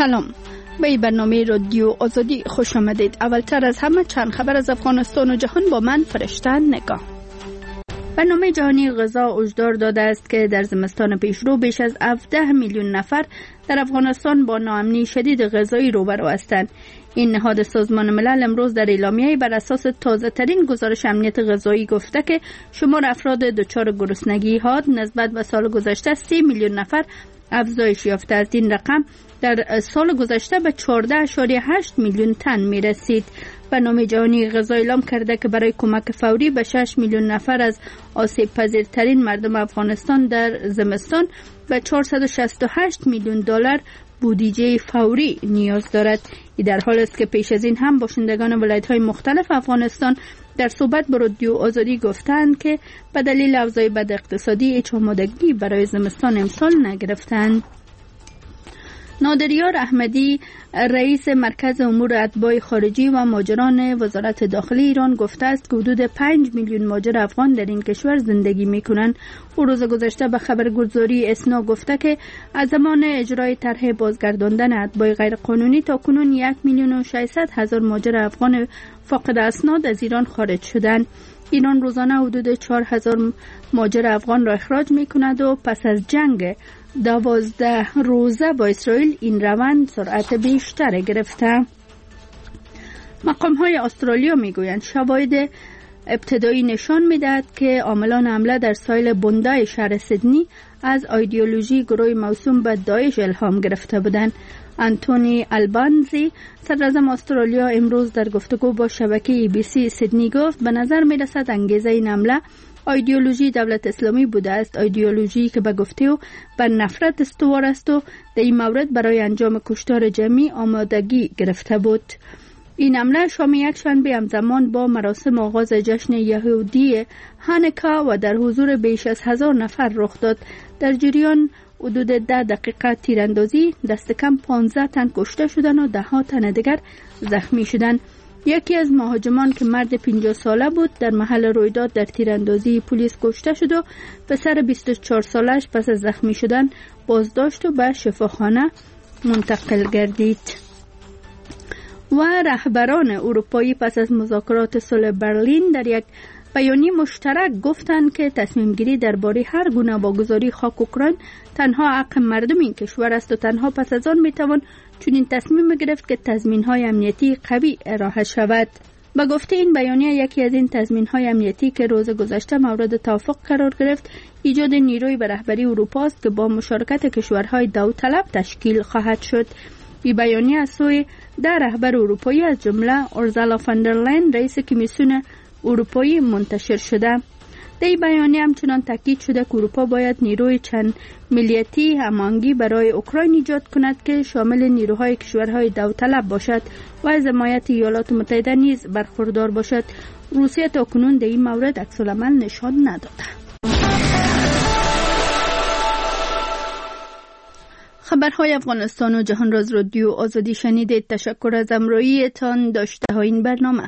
سلام، به این برنامه رادیو آزادی خوش آمدید. اولتر از همه چند خبر از افغانستان و جهان با من فرشته نگاه. برنامه جهانی غذا هشدار داده است که در زمستان پیشرو بیش از 17 میلیون نفر در افغانستان با ناامنی شدید غذایی روبرو هستند. این نهاد سازمان ملل امروز در اعلامیه‌ای بر اساس تازه‌ترین گزارش امنیت غذایی گفته که شمار افراد دچار گرسنگی حاد نسبت به سال گذشته 30 میلیون نفر افزایش یافته است. این رقم در سال گذشته به 14.8 میلیون تن می رسید. برنامه جهانی غذا اعلام کرده که برای کمک فوری به 6 میلیون نفر از آسیب پذیرترین مردم افغانستان در زمستان به 468 میلیون دلار بودجه فوری نیاز دارد. این در حال است که پیش از این هم باشندگان ولایت‌های مختلف افغانستان در صحبت با رادیو آزادی گفتند که به دلیل اوضاع بد اقتصادی هیچ آمادگی برای زمستان امسال نگرفتند. نادریار احمدی رئیس مرکز امور اتباع خارجی و مهاجران وزارت داخلی ایران گفته است که حدود 5 میلیون مهاجر افغان در این کشور زندگی می‌کنند. او روز گذشته به خبرگزاری اسنا گفته که از زمان اجرای طرح بازگرداندن اتباع غیرقانونی تا کنون 1,600,000 مهاجر افغان فاقد اسناد از ایران خارج شدند. ایران روزانه حدود 4,000 مهاجر افغان را اخراج می‌کند و پس از جنگ 12 روزه با اسرائیل این روند سرعت بیشتر گرفته. مقام‌های استرالیا میگویند شواهد ابتدایی نشان میدهد که عاملان حمله در ساحل بوندای شهر سیدنی از ایدئولوژی گروه موسوم به داعش الهام گرفته بودند. انتونی البانزی صدراعظم استرالیا امروز در گفتگو با شبکه ABC سیدنی گفت به نظر میرسد انگیزه این حمله ایدئولوژی دولت اسلامی بوده است، ایدئولوژی که به گفته او بر نفرت استوار است و در این مورد برای انجام کشتار جمعی آمادگی گرفته بود. این حمله شام یک شنبه همزمان با مراسم آغاز جشن یهودی هانوکا و در حضور بیش از 1000 نفر رخ داد. در جریان حدود 10 دقیقه تیراندازی دست کم 15 تن کشته شدند و 10 تن دیگر زخمی شدند. یکی از مهاجمان که مرد 50 ساله بود در محل رویداد در تیراندازی پلیس کشته شد و پسر 24 سالش پس از زخمی شدن بازداشت و به شفاخانه منتقل گردید. و رهبران اروپایی پس از مذاکرات صلح برلین در یک بیانیه مشترک گفتند که تصمیم گیری درباره هر گونه واگذاری خاک اوکراین تنها حق مردم این کشور است و تنها پس از آن میتوان چنین تصمیم گرفت که تضمین‌های امنیتی قوی ارائه شود. به گفته این بیانیه یکی از این تضمین‌های امنیتی که روز گذشته مورد توافق قرار گرفت ایجاد نیروی به رهبری اروپا است که با مشارکت کشورهای داوطلب تشکیل خواهد شد. این بیانیه از سوی 10 رهبر اروپایی از جمله اورسولا فاندرلاین رئیس کمیسیون اروپایی منتشر شده. در این بیانیه همچنان تاکید شده که اروپا باید نیروی چند ملیتی هماهنگی برای اوکراین ایجاد کند که شامل نیروهای کشورهای داوطلب باشد و از حمایت ایالات متحده نیز برخوردار باشد. روسیه تاکنون در این مورد عکس‌العمل نشان نداده. خبرهای افغانستان و جهان را از رادیو آزادی شنیدید. تشکر از همراهیتان. داشته ها این برنامه.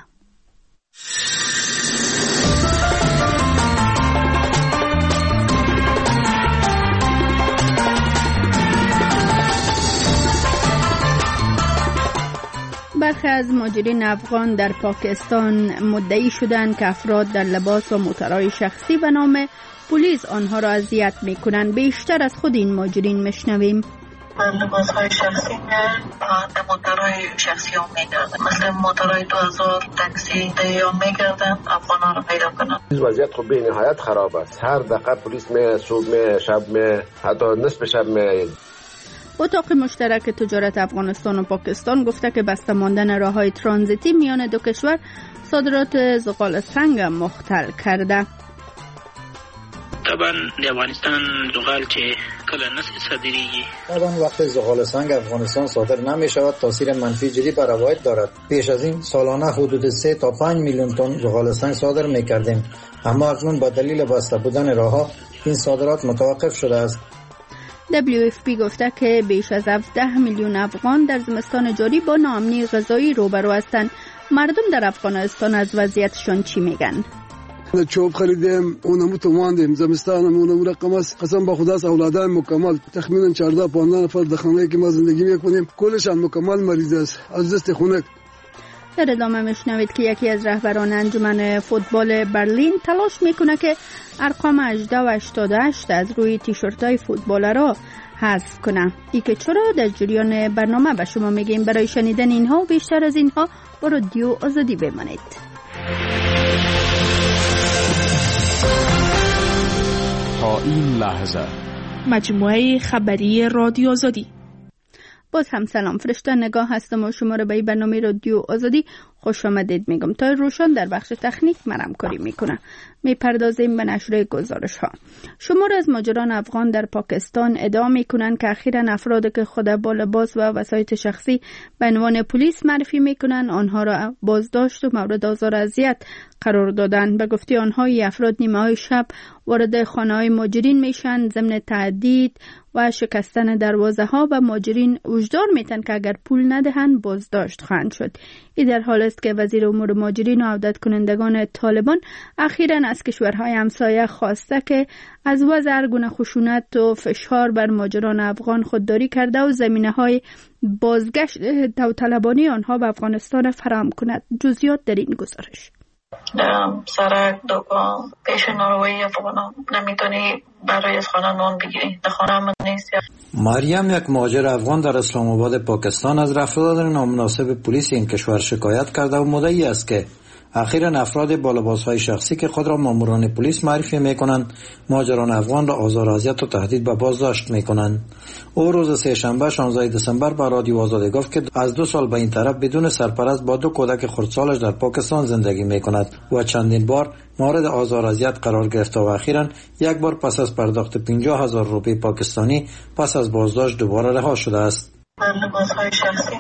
برخی از مهاجرین افغان در پاکستان مدعی شدند که افراد در لباس و موترهای شخصی به نام پلیس آنها را اذیت می‌کنند. بیشتر از خود این مهاجرین میشنویم. لباس‌های شخصی به موترهای شخصی هم میگردن، مثل موترهای 2000 تاکسی دیام میگردن افغان‌ها را پیدا کنن. وضعیت خب به نهایت خراب است. هر دقیقه پلیس می صبح می شب می حتی نصف شب می. اتاق مشترک تجارت افغانستان و پاکستان گفته که بسته ماندن راه‌های ترانزیتی میان دو کشور صادرات زغال سنگ مختل کرده. طبعا د افغانستان زغال چې کله نسل صادریږي طبعا وقت زغال سنگ افغانستان صادر نمی شود تاثیر منفی جدی بر روایت دارد. پیش از این سالانه حدود 3 تا 5 میلیون تن زغال سنگ صادر می کردیم، اما اکنون با دلیل بسته بودن راه‌ها این صادرات متوقف شده است. WFP گفته که بیش از 17 میلیون افغان در زمستان جاری با ناامنی غذایی روبرو هستند. مردم در افغانستان از وضعیتشان چی میگن؟ چوب خریدیم، اونمو تواندیم، زمستانم اونمو رقم است. قسم با خدا اولادای مکمل تخمینا 14 15 نفر در خانه‌ای که ما زندگی میکنیم کلش هم مکمل مریض است از دست خنک. در ادامه میشنوید که یکی از رهبران انجمن فوتبال برلین تلاش میکنه که ارقام 18 و 88 از روی تیشرت‌های فوتبالرها حذف کنه. ای که چرا در جریان برنامه به شما میگیم. برای شنیدن اینها و بیشتر از اینها با رادیو آزادی بمانید. تا این لحظه مجموعه خبری رادیو آزادی. باز هم سلام، فرشته نگاه هستم و شما را به این برنامه رادیو آزادی خوش آمدید میگم. تا روشن در بخش تکنیک من همکاری میکنه. میپردازیم به نشر گزارش ها. شمار از مهاجران افغان در پاکستان ادعا میکنن که اخیراً افرادی که خود با لباس و وسایط شخصی به عنوان پلیس معرفی میکنن آنها را بازداشت و مورد آزار و اذیت قرار دادن. به گفته آنها این افراد نیمه های شب وارد خانه های مهاجرین میشن، ضمن تهدید و شکستن دروازه ها و مهاجرین وجدار میتن که اگر پول ندهند بازداشت خواهند شد. این در حال است که وزیر امور مهاجرین و عودت کنندگان طالبان اخیراً از کشورهای همسایه خواسته که از وضع هر گونه خشونت و فشار بر مهاجران افغان خودداری کرده و زمینه‌های بازگشت داوطلبانه آنها به افغانستان فراهم کند. جزئیات در این گزارش. سرک دکان پیش ناروایی افغان نمیتونی برای از خانه نان بگیری، در خانه من نیست. مریم، یک مهاجر افغان در اسلام آباد پاکستان، از رفتار نامناسب پلیس این کشور شکایت کرده و مدعی است که اخیراً افراد با لباس‌های شخصی که خود را ماموران پلیس معرفی می‌کنند مهاجران افغان را آزار و اذیت و تهدید به بازداشت می‌کنند. او روز سه‌شنبه 16 دسامبر به رادیو آزادی گفت که از 2 سال به این طرف بدون سرپرست با 2 کودک خردسالش در پاکستان زندگی می‌کند و چندین بار مورد آزار و اذیت قرار گرفته و اخیراً یک بار پس از پرداخت 50,000 روپیه پاکستانی پس از بازداشت دوباره رها شده است. لباس های شخصی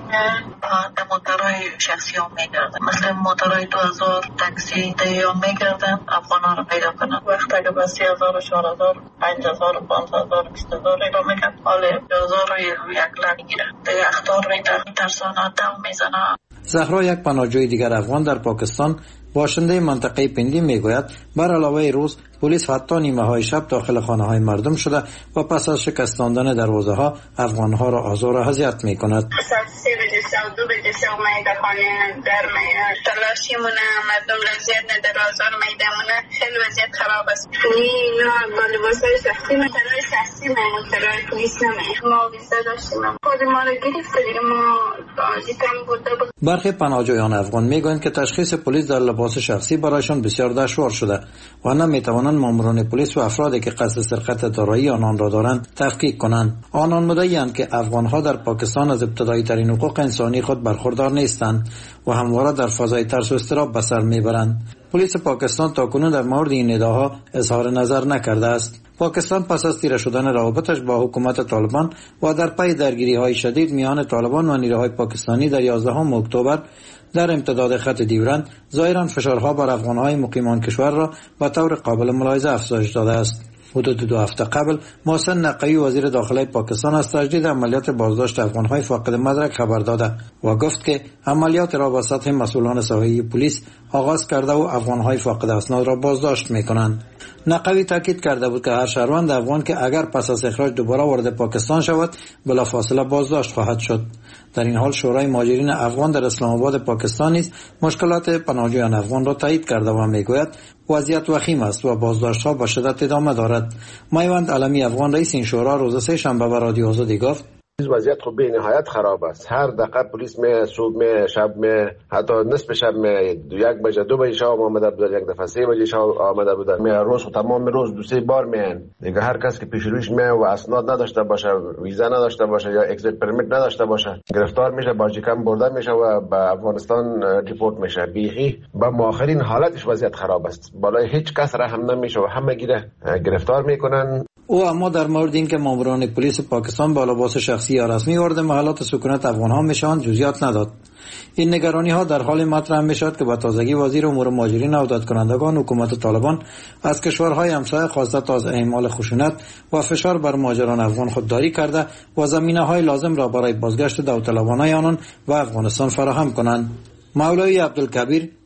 به موترهای شخصی ها میگردن، مثل موترهای 2000 تاکسی دیام میگردن افغان ها رو پیدا کنن. وقت اگه با 30,000 و 4,000 5,000 و 5,000 و 20,000 ایرا میگن، حال 10,000 و 1 لک میگیرن. دیگه اختار میترسانه، دم میزنه. زهرا، یک پناهجوی دیگر افغان در پاکستان باشنده منطقه پندی میگوید بر علاوه روز پلیس حتی نیمه های شب داخل خانه های مردم شده و پس از شکستاندن دروازه ها افغان ها را آزار و اذیت می کند. ساعت 3 بجه شب 2 بجه شب اومده خانه در تلاشی مونه مردم را زیاد ندر آزار میده مونه، خیلی وضعیت خراب است. نه با لباس های شخصی مترهای شخصی مترهای پلیس نمید ما ویزا داشتیم خود ما را گرفته دیگه ما آجیتم بوده. برخی پناهجویان افغان میگویند که تشخیص پلیس در لباس شخصی برایشان بسیار دشوار شده و نمیتوانند ماموران پلیس و افرادی که قصد سرقت دارایی آنان را دارند تفکیک کنند. آنان مدعی‌اند که افغان‌ها در پاکستان از ابتدایی ترین حقوق انسانی خود برخوردار نیستند و همواره در فضای ترس و اضطراب به سر میبرند. پلیس پاکستان تاکنون در مورد این ادعاها اظهار نظر نکرده است. پاکستان پس از تیره شدن روابطش با حکومت طالبان و در پی درگیری‌های شدید میان طالبان و نیروهای پاکستانی در 11 اکتبر در امتداد خط دیورند ظاهراً فشارها بر افغان‌های مقیمان کشور را به طور قابل ملاحظه افزایش داده است. حدود 2 هفته قبل محسن نقوی وزیر داخلی پاکستان از تجدید عملیات بازداشت افغان‌های فاقد مدرک خبر داده و گفت که عملیات را با سطح مسئولان ساحلی پلیس آغاز کرده و افغان‌های فاقد اسناد را بازداشت می‌کنند. نقوی تاکید کرده بود که هر شهروند افغان که اگر پس از اخراج دوباره وارد پاکستان شود بلافاصله بازداشت خواهد شد. در این حال شورای مهاجرین افغان در اسلام آباد پاکستان نیز مشکلات پناهجویان افغان را تایید کرده و میگوید وضعیت وخیم است و بازداشت‌ها با شدت ادامه دارد. میوند علمی افغان رئیس این شورا روز سه‌شنبه به رادیو آزادی گفت وضعیت خب به نهایت خراب است. هر دقیقه پلیس می صبح می شب می حتی نصف شب می 1 بجه 2 بجه شب آمده بود، یک دفعه 3 بجه شب آمده بود. می روز تمام روز 2-3 بار میان. دیگه هر کس که پیش رویش می و اسناد نداشته باشه، ویزا نداشته باشه یا اگزیت پرمیت نداشته باشه گرفتار میشه، باجیکم برده میشه و به افغانستان ریپورت میشه. بیخی با مؤخرین حالتش وضعیت خراب است. بالای هیچ کس رحم نمیشه و همه گیره گرفتار میکنن. او اما در مورد اینکه ماموران پلیس پاکستان با لباس شخصی یا رسمی وارد محلات سکونت افغان‌ها میشوند جزئیات نداد. این نگرانی‌ها در حال مطرح میشد که با تازگی وزیر امور مهاجرین و عودت کنندگان حکومت طالبان از کشورهای همسایه خواسته تا از اعمال خشونت و فشار بر مهاجران افغان خودداری کرده و زمینه‌های لازم را برای بازگشت داوطلبانه آنان و افغانستان فراهم کنند. مولوی عبدالکبیر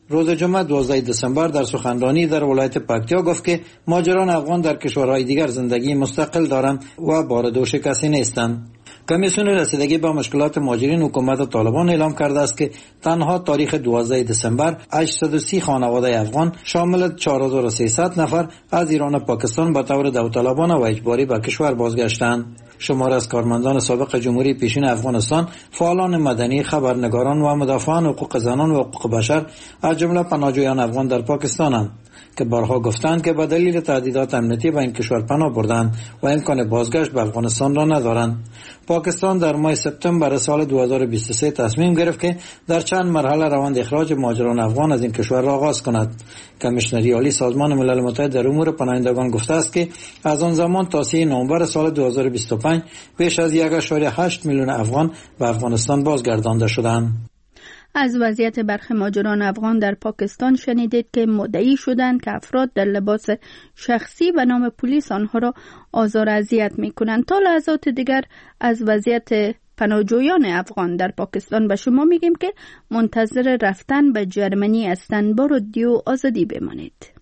روز جمعه 12 دسامبر در سخنرانی در ولایت پکتیا گفت که مهاجران افغان در کشورهای دیگر زندگی مستقل دارند و بار کسی نیستند. کمیسیون رسیدگی با مشکلات مهاجرین حکومت طالبان اعلام کرده است که تنها تاریخ 12 دسامبر 830 خانواده افغان شامل 4300 نفر از ایران و پاکستان به طور داوطلبانه و اجباری به کشور بازگشتند. شمار از کارمندان سابق جمهوری پیشین افغانستان، فعالان مدنی، خبرنگاران و مدافعان حقوق زنان و حقوق بشر از جمله پناهجویان افغان در پاکستانند که بارها گفتند که به دلیل تهدیدات امنیتی به این کشور پناه بردند و امکان بازگشت به افغانستان را ندارند. پاکستان در ماه سپتامبر سال 2023 تصمیم گرفت که در چند مرحله روند اخراج مهاجران افغان از این کشور را آغاز کند. کمیشنری عالی سازمان ملل متحد در امور پناهندگان گفته است که از آن زمان تا 3 نوامبر سال 2025 بیش از 1.8 میلیون افغان به افغانستان بازگردانده شدند. از وضعیت برخی مهاجران افغان در پاکستان شنیدید که مدعی شدند که افراد در لباس شخصی به نام پلیس آنها را آزار و اذیت می‌کنند. تا لحظات دیگر از وضعیت پناهجویان افغان در پاکستان به شما میگیم که منتظر رفتن به جرمنی هستند. با رادیو آزادی بمانید.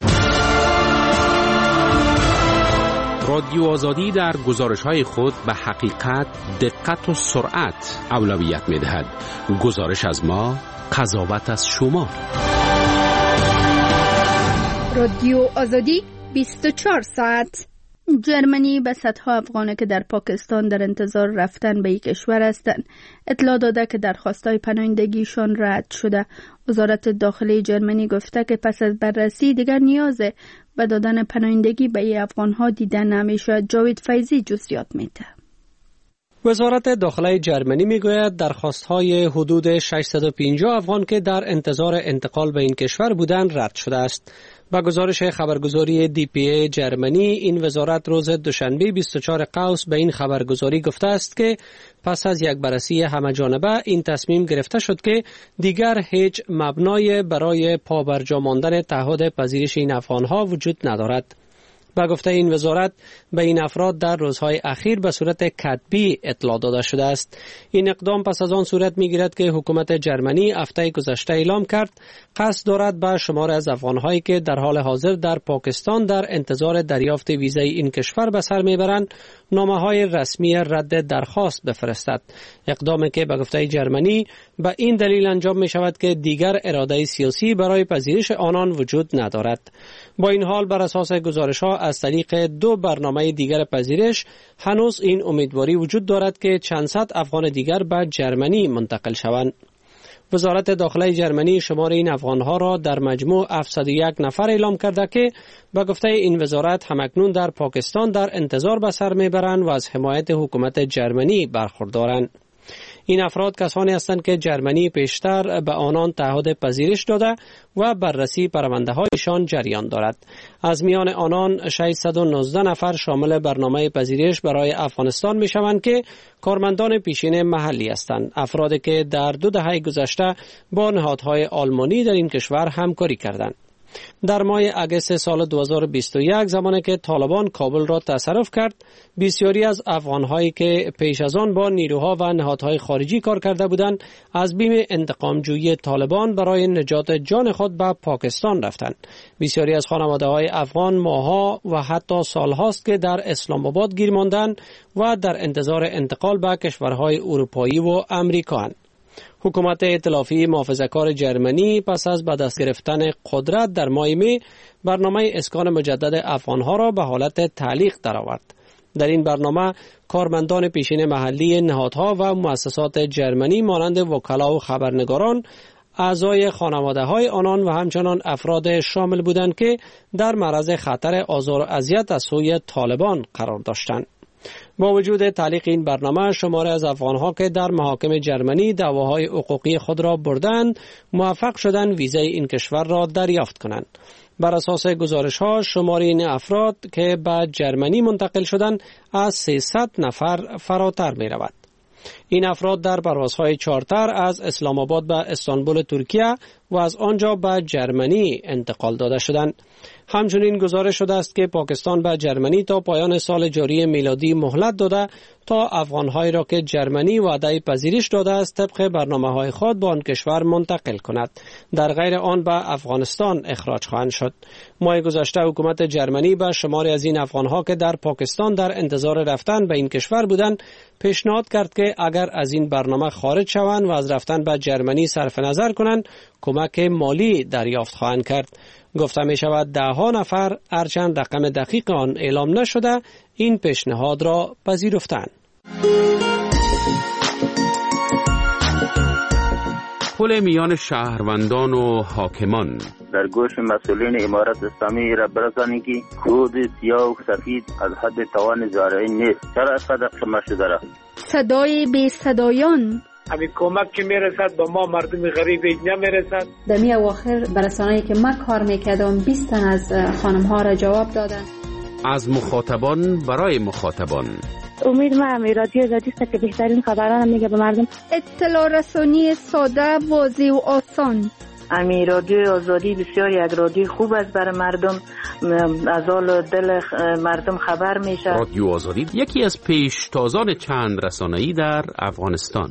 رادیو آزادی در گزارش‌های خود به حقیقت، دقت و سرعت اولویت می‌دهد. گزارش از ما، قضاوت از شما. رادیو آزادی 24 ساعت. جرمنی به صدها افغانه که در پاکستان در انتظار رفتن به یک کشور هستند اطلاع داده که درخواست‌های پناهندگیشان رد شده. وزارت داخلی جرمنی گفته که پس از بررسی دیگر نیاز به دادن پناهندگی به ای افغان‌ها دیده نمی‌شود. جاوید فیضی جزئیات می‌ده. وزارت داخلی جرمنی میگوید درخواست‌های حدود 650 افغان که در انتظار انتقال به این کشور بودند رد شده است. با گزارش خبرگزاری DPA جرمنی، این وزارت روز دوشنبه 24 قوس به این خبرگزاری گفته است که پس از یک بررسی همه‌جانبه این تصمیم گرفته شد که دیگر هیچ مبنای برای پابرجا ماندن تعهد پذیرش این افغان‌ها وجود ندارد. با گفته این وزارت به این افراد در روزهای اخیر به صورت کتبی اطلاع داده شده است. این اقدام پس از آن صورت می‌گیرد که حکومت جرمنی هفته گذشته اعلام کرد قصد دارد به شمار از افغان‌هایی که در حال حاضر در پاکستان در انتظار دریافت ویزای این کشور به سر میبرند نامه‌های رسمی رد درخواست بفرستد. اقدامی که به گفته جرمنی به این دلیل انجام می‌شود که دیگر اراده سیاسی برای پذیرش آنان وجود ندارد. با این حال بر اساس گزارش‌ها از طریق 2 برنامه دیگر پذیرش هنوز این امیدواری وجود دارد که چند صد افغان دیگر به جرمنی منتقل شوند. وزارت داخلی جرمنی شمار این افغان‌ها را در مجموع 701 نفر اعلام کرده که به گفته این وزارت همکنون در پاکستان در انتظار به سر میبرند و از حمایت حکومت جرمنی برخوردارند. این افراد کسانی هستند که جرمنی پیشتر به آنان تعهد پذیرش داده و بررسی پرونده‌هایشان جریان دارد. از میان آنان 619 نفر شامل برنامه پذیرش برای افغانستان میشوند که کارمندان پیشین محلی هستند. افرادی که در 2 دهه گذشته با نهادهای آلمانی در این کشور همکاری کردند. در ماه اگست سال 2021 زمانی که طالبان کابل را تصرف کرد، بسیاری از افغان‌هایی که پیش از آن با نیروها و نهادهای خارجی کار کرده بودند از بیم انتقام‌جویی طالبان برای نجات جان خود به پاکستان رفتند. بسیاری از خانواده‌های افغان ماه‌ها و حتی سال‌هاست که در اسلام آباد گیر ماندند و در انتظار انتقال به کشورهای اروپایی و امریکااند. حکومت ائتلافی محافظه‌کار جرمنی پس از به دست گرفتن قدرت در ماه می برنامه اسکان مجدد افغان‌ها را به حالت تعلیق درآورد. در این برنامه کارمندان پیشین محلی نهادها و مؤسسات جرمنی مانند وکلا و خبرنگاران اعضای خانواده‌های آنان و همچنان افراد شامل بودند که در معرض خطر آزار و اذیت از سوی طالبان قرار داشتند. با وجود تعلیق این برنامه شماری از افغان‌ها که در محاکم جرمنی دعواهای حقوقی خود را بردند موفق شدند ویزای این کشور را دریافت کنند. بر اساس گزارش‌ها شمار این افراد که به جرمنی منتقل شدند از 300 نفر فراتر می‌رود. این افراد در پروازهای چارتر از اسلام آباد به استانبول ترکیه و از آنجا به جرمنی انتقال داده شدند. همچنین گزارش شده است که پاکستان به جرمنی تا پایان سال جاری میلادی مهلت داده تا افغان‌هایی را که جرمنی وعده پذیرش داده است طبق برنامه‌های خود به آن کشور منتقل کند. در غیر آن به افغانستان اخراج خواهند شد. ماه گذشته حکومت جرمنی به شماری از این افغان‌ها که در پاکستان در انتظار رفتن به این کشور بودند پیشنهاد کرد که اگر از این برنامه خارج شوند و از رفتن به جرمنی صرف نظر کنند کمک مالی دریافت خواهند کرد. گفته می شود 10 نفر هرچند رقم دقیق آن اعلام نشده این پیشنهاد را پذیرفتند. پل میان شهروندان و حاکمان در گوش مسئولین امارت اسلامی را برسانی که خود سیاه و سفید از حد توان زارعی نیست. چرا از قدر شما شده را؟ صدای بی صدایان همین کمک که میرسد به ما مردم غریب نمیرسد. در می اواخر برسانه‌ای که من کار میکردم 20 تن از خانم ها را جواب دادن. از مخاطبان برای مخاطبان امید من رادیو آزادی است که بهترین خبران میگه به مردم. اطلاع رسانی ساده، واضح و آسان. امی رادیو آزادی بسیار یک رادیو خوب است برای مردم، از حال دل مردم خبر میشه. رادیو آزادی یکی از پیشتازان چند رسانه‌ای در افغانستان.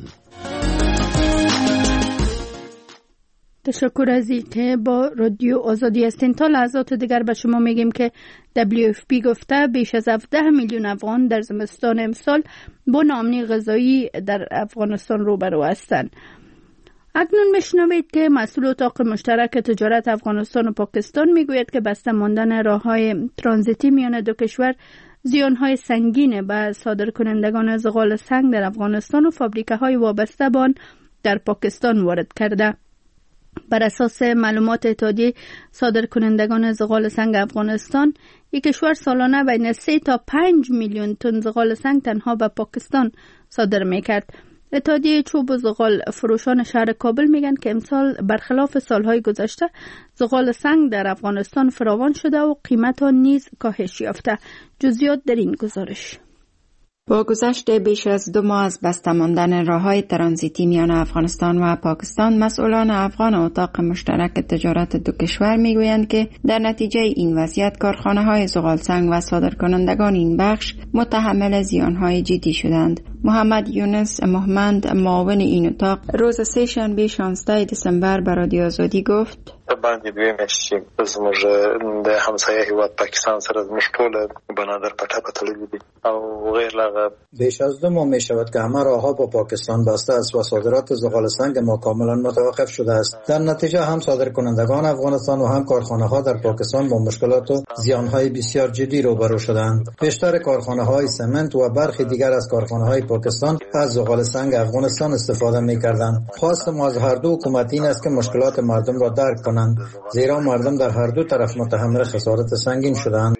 تشکر از اینکه با رادیو آزادی هستین. تا لحظات دیگر به شما میگیم که WFP گفته بیش از 17 میلیون افغان در زمستان امسال با ناامنی غذایی در افغانستان روبرو هستند. اکنون میشنوید که مسئول اتاق مشترک تجارت افغانستان و پاکستان میگوید که بسته ماندن راههای ترانزیتی میان دو کشور زیانهای سنگین به صادرکنندگان زغال سنگ در افغانستان و فابریکه‌های وابسته به آن در پاکستان وارد کرده. بر اساس معلومات اتحادیه صادرکنندگان زغال سنگ افغانستان، یک کشور سالانه بین 3 تا 5 میلیون تن زغال سنگ تنها به پاکستان صادر میکرد. اتحادیه چوب و زغال فروشان شهر کابل میگن که امسال برخلاف سالهای گذشته زغال سنگ در افغانستان فراوان شده و قیمت آن نیز کاهش یافته. جزئیات در این گزارش. با گذشت بیش از 2 ماه از بسته ماندن راههای ترانزیتی میان افغانستان و پاکستان، مسئولان افغان اتاق مشترک تجارت دو کشور میگویند که در نتیجه این وضعیت کارخانه‌های زغال سنگ و صادرکنندگان این بخش متحمل زیانهای جدی شدند. محمد یونس محمد، معاون این اتاق، روز سه شنبه 16 دسامبر به رادیو آزادی گفت: باندې دوی میاشتې زموږ د همسایه هیواد پاکستان سره زموږ ټول بنادر پټه تړلې دي او غیر لاغه. بیش از 2 ماه می شود که همه راهها با پاکستان بسته است و صادرات زغال سنگ ما کاملا متوقف شده است. در نتیجه هم صادرکنندگان افغانستان و هم کارخانه‌ها در پاکستان با مشکلات و زیانهای بسیار جدی روبرو شدند. بیشتر کارخانه‌های سمنت و برخی دیگر از کارخانه‌های پاکستان از زغال سنگ افغانستان استفاده می‌کردند. خواست ما از هر دو حکومت این است که مشکلات مردم را درک کنند، زیرا مردم در هر دو طرف متحمل خسارت سنگین شدند.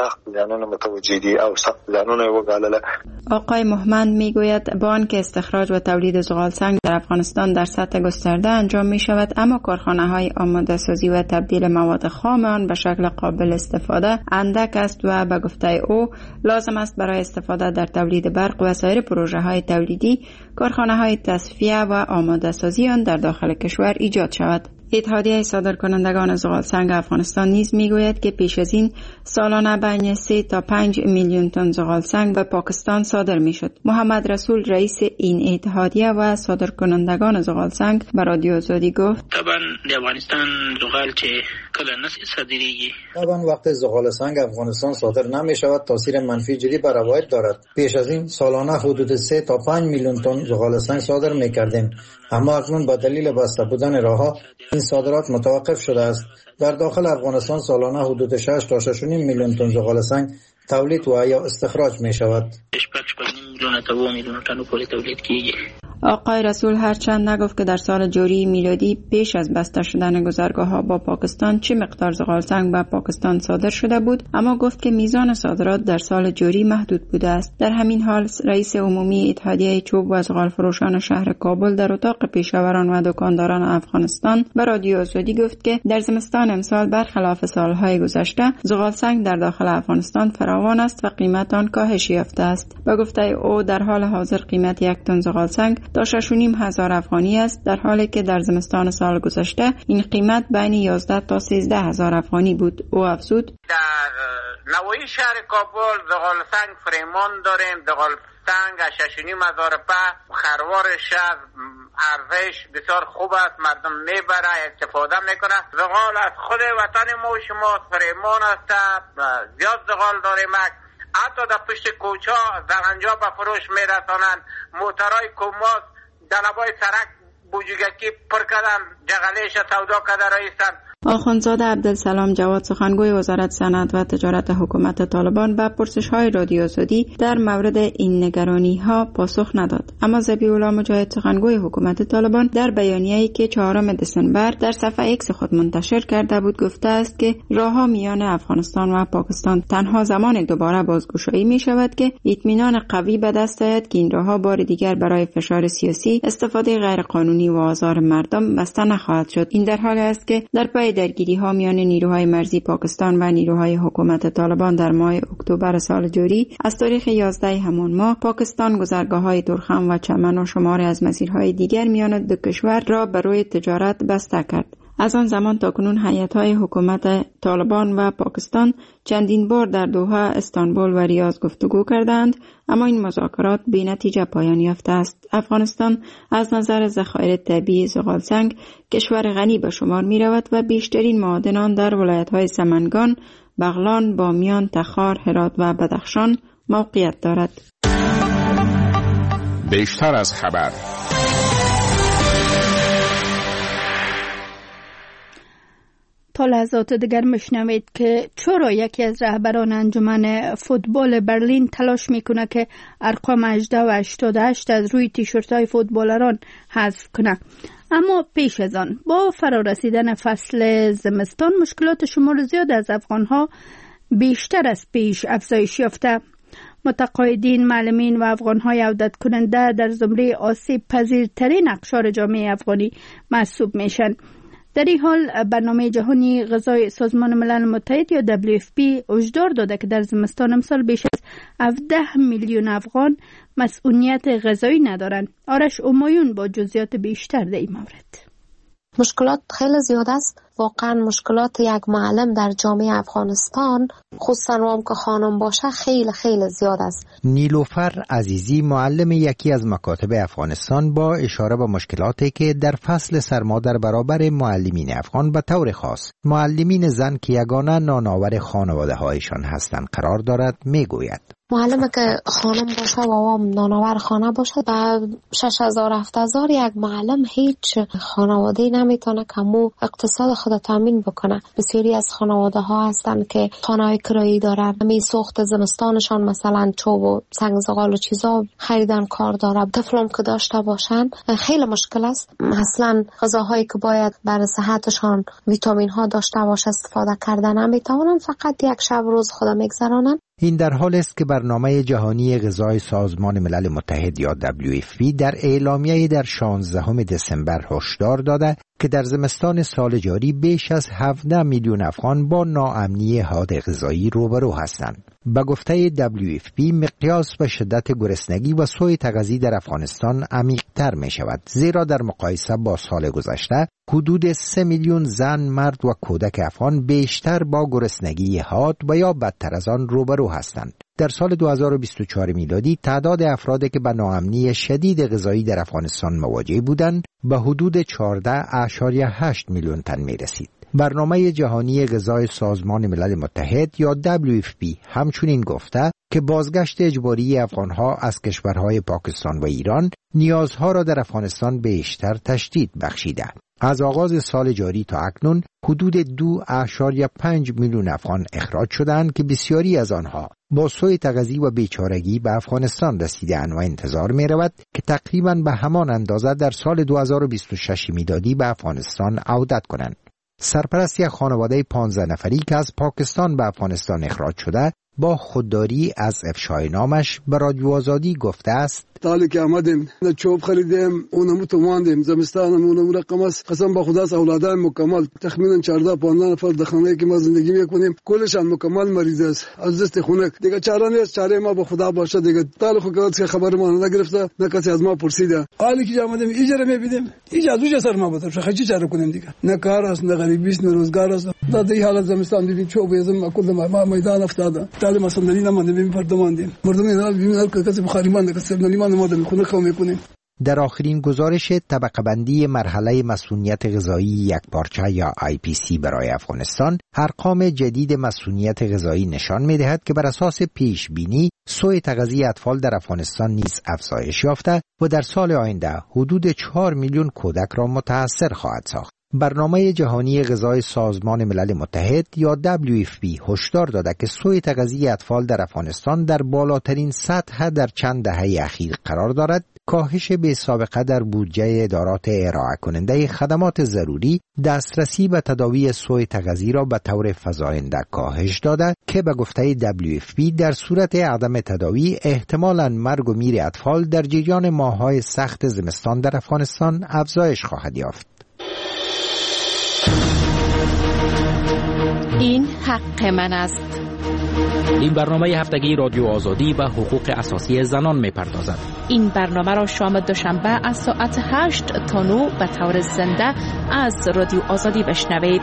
آقای محمد میگوید با آنکه استخراج و تولید زغال سنگ در افغانستان در سطح گسترده انجام می شود، اما کارخانه‌های آماده سازی و تبدیل مواد خام آن به شکل قابل استفاده اندک است و به گفته او لازم است برای استفاده در تولید برق و سایر پروژه‌های تولیدی کارخانه‌های تصفیه و آماده سازی آن در داخل کشور ایجاد شود. اتحادیه صادرکنندگان زغال سنگ افغانستان نیز میگوید که پیش از این سالانه بین 3 تا 5 میلیون تن زغال سنگ به پاکستان صادر میشد. محمد رسول، رئیس این اتحادیه و صادرکنندگان زغال سنگ، به رادیو آزادی گفت: طبعا د افغانستان زغال چې کله نه صادریږي، طبعا وقت زغال سنگ افغانستان صادر نمی شود تاثیر منفی جدی بر روایت دارد. پیش از این سالانه حدود 3 تا 5 میلیون تن زغال سنگ صادر میکردیم، اما اکنون به دلیل بسته بودن راهها این صادرات متوقف شده است. در داخل افغانستان سالانه حدود 6 تا 6.5 میلیون تن زغال سنگ تولید و یا استخراج می شود. آقای رسول هرچند نگفت که در سال جاری میلادی پیش از بسته شدن گذرگاه‌ها با پاکستان چه مقدار زغال سنگ به پاکستان صادر شده بود، اما گفت که میزان صادرات در سال جاری محدود بوده است. در همین حال رئیس عمومی اتحادیه چوب و زغال فروشان شهر کابل در اتاق پیشاوران و دکانداران افغانستان به رادیو آزادی گفت که در زمستان امسال برخلاف سالهای گذشته زغال سنگ در داخل افغانستان فراوان است و قیمت آن کاهش یافته است. به گفته او در حال حاضر قیمت 1 تن زغال سنگ تا 6,500 افغانی است، در حالی که در زمستان سال گذشته این قیمت بین 11 تا 13,000 افغانی بود. او افزود: در نواحی شهر کابل زغالسنگ فریمان داریم. زغالسنگ 6,500 خروار شهر ارزش بسیار خوب است، مردم میبره استفاده میکنه. زغال از خود وطن ما و شما فریمان است، زیاد زغال داریم. حتی در پشت کوچه زغنجا به فروش میرسانند. موترهای کماس دلبای سرک بوجگکی پر کردن، جغلیش سودا کرده رئیسن. آخوندزاده عبدالسلام جواد، سخنگوی وزارت صنعت و تجارت حکومت طالبان، به پرسش‌های رادیو آزادی در مورد این نگرانی‌ها پاسخ نداد. اما ذبیح الله مجاهد، سخنگوی حکومت طالبان، در بیانیه‌ای که 4 دسامبر در صفحه ایکس خود منتشر کرده بود گفته است که راه‌ها میان افغانستان و پاکستان تنها زمان دوباره بازگشایی می‌شود که اطمینان قوی به دست آید که این راه‌ها بار دیگر برای فشار سیاسی، استفاده غیرقانونی و آزار مردم بسته نخواهد شد. این در حالی است که در پی درگیری‌ها میان نیروهای مرزی پاکستان و نیروهای حکومت طالبان در ماه اکتبر سال جاری از تاریخ 11 همان ماه، پاکستان گذرگاه‌های تورخم و چمن و شماری از مسیرهای دیگر میان دو کشور را برای تجارت بسته کرد. از آن زمان تا کنون هیئت‌های حکومت طالبان و پاکستان چندین بار در دوحه، استانبول و ریاض گفتگو کردند، اما این مذاکرات بی نتیجه پایان یافته است. افغانستان از نظر ذخایر طبیعی زغالسنگ کشور غنی به شمار می رود و بیشترین معادن در ولایت‌های سمنگان، بغلان، بامیان، تخار، هرات و بدخشان موقعیت دارد. بیشتر از خبر. تا لحظات دیگر میشنوید که چرا یکی از رهبران انجمن فوتبال برلین تلاش میکنه که ارقام 18 و 88 از روی تیشرت‌های فوتبالران حذف کنه. اما پیش از آن، با فرارسیدن فصل زمستان، مشکلات شمار زیاد از افغانها بیشتر از پیش افزایش یافته. متقاعدین، معلمین و افغانهای عودت کننده در زمره آسیب پذیرترین اقشار جامعه افغانی محسوب میشن. در این حال برنامه جهانی غذای سازمان ملل متحد یا WFP هشدار داده که در زمستان امسال بیش از 17 میلیون افغان مسئولیت غذایی ندارند. آرش امایون با جزئیات بیشتر در این مورد. مشکلات خیلی زیاد است. واقعا مشکلات یک معلم در جامعه افغانستان، خصوصا هم که خانم باشه، خیلی زیاد است. نیلوفر عزیزی، معلم یکی از مکاتب افغانستان، با اشاره به مشکلاتی که در فصل سرما در برابر معلمین افغان به طور خاص معلمین زن که یگانه نانآور خانواده هایشان هستند قرار دارد میگوید. معلمه که خانم باشه و هم نانآور خانه باشه، با 6,000-7,000 یک معلم هیچ خانواده‌ای نمیتونه که مو اقتصاد خود تامین بکنه. بسیاری از خانواده ها هستن که خانه‌های کرایی دارن، می سوخت زمستانشان مثلا چوب و سنگ زغال و چیزا خریدن کار داره. طفلم که داشته باشن خیلی مشکل است. اصلا غذاهایی که باید برای صحتشان ویتامین ها داشته باشه استفاده کردن نمیتونن، فقط یک شب روز خود میگذرانن. این در حال است که برنامه جهانی غذای سازمان ملل متحد یا WFP در اعلامیه در 16 دسامبر هشدار داده که در زمستان سال جاری بیش از 17 میلیون افغان با ناامنی حاد غذایی روبرو هستند. به گفته WFP مقیاس و شدت گرسنگی و سوء تغذیه در افغانستان عمیق‌تر می شود، زیرا در مقایسه با سال گذشته حدود 3 میلیون زن، مرد و کودک افغان بیشتر با گرسنگی حاد و یا بدتر از آن روبرو هستند. در سال 2024 میلادی تعداد افرادی که به ناامنی شدید غذایی در افغانستان مواجه بودند به حدود 14.8 میلیون تن می رسید. برنامه جهانی غذای سازمان ملل متحد یا WFP همچنین گفته که بازگشت اجباری افغانها از کشورهای پاکستان و ایران نیازها را در افغانستان بیشتر تشدید بخشیده. از آغاز سال جاری تا اکنون حدود 2.5 میلیون افغان اخراج شدند که بسیاری از آنها با سوء تغذیه و بیچارگی به افغانستان رسیدند و انتظار می رود که تقریباً به همان اندازه در سال 2026 میلادی به افغانستان عودت کنند. سرپرست یک خانواده 15 نفری که از پاکستان به افغانستان اخراج شده با خودداری از افشای نامش به رادیو آزادی گفته است: تالی که آمدیم چوب خریدیم اونمو تو ماندیم زمستانم اونمو رقم است. قسم به خدا اولادای مکمل تخمینا 14 15 نفر در خانه‌ای که ما زندگی میکنیم کلشان مکمل مریض است از دست خنک. دیگه چاره نیست، چاره ما به خدا باشه دیگه. تالی خود که خبر ما نگرفته نه کسی از ما پرسیده. حالی که آمدیم اجاره میبینیم اجازه سر ما بده چه چاره کنیم دیگه. نه کار است نه غریبی است نه روزگار است. در این حالت زمستان ببین چوب یزم کل ما میدان افتاده. تالی ما صندلی نمونده ببین پردماندیم. مردم اینا ببین هر کسی بخاری مانده که صندلی ما نمونده خونه کام میکنیم. در آخرین گزارش طبقه بندی مرحله مسئولیت غذایی یکپارچه یا IPC برای افغانستان، ارقام جدید مسئولیت غذایی نشان می‌دهد که بر اساس پیش بینی سوء تغذیه اطفال در افغانستان نیز افزایش یافته و در سال آینده حدود 4 میلیون کودک را متأثر خواهد ساخت. برنامه جهانی غذای سازمان ملل متحد یا WFP هشدار داده که سوء تغذیه اطفال در افغانستان در بالاترین سطح در چند دهه اخیر قرار دارد. کاهش بی سابقه در بودجه ادارات ارائه کننده خدمات ضروری دسترسی به تداوی سوء تغذیه را به طور فزاینده کاهش داده که به گفته WFP در صورت عدم تداوی احتمالاً مرگ و میر اطفال در جریان ماه‌های سخت زمستان در افغانستان افزایش خواهد یافت. این حق من است. این برنامه هفتگی رادیو آزادی و حقوق اساسی زنان می‌پردازد. این برنامه را شام دوشنبه از ساعت 8 تا 9 به طور زنده از رادیو آزادی بشنوید.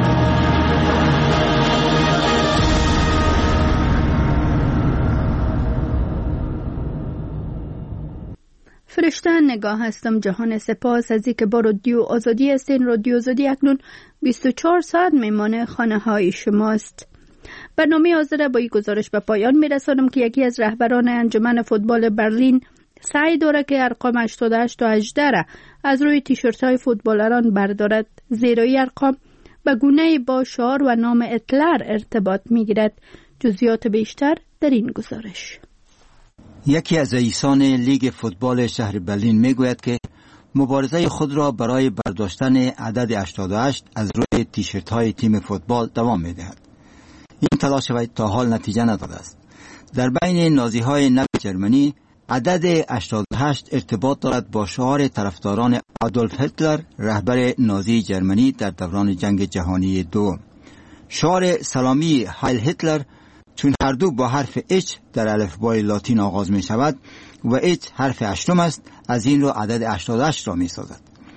فرشته نگاه هستم جهان سپاس از اینکه با رادیو آزادی هستین. رادیو آزادی اکنون 24 ساعت میمانه خانه های شماست. برنامه حاضر با این گزارش به پایان میرسانم که یکی از رهبران انجمن فوتبال برلین سعی داره که ارقام 88 تا 18 را از روی تیشرت های فوتبالران بردارد، زیرا این ارقام به گونه با شعار و نام هیتلر ارتباط میگیرد. جزئیات بیشتر در این گزارش. یکی از رئیسان لیگ فوتبال شهر برلین میگوید که مبارزه خود را برای برداشتن عدد 88 از روی تیشرت های تیم فوتبال دوام میدهد. این تلاش وی تا حال نتیجه نداده است. در بین نازی های نو جرمنی عدد 88 ارتباط دارد با شعار طرفداران آدولف هیتلر، رهبر نازی جرمنی در دوران جنگ جهانی دوم. شعار سلامی هایل هیتلر چون هر دو با حرف H در الفبای لاتین آغاز می شود و H حرف هشتم است، از این رو عدد 88 را می سازد.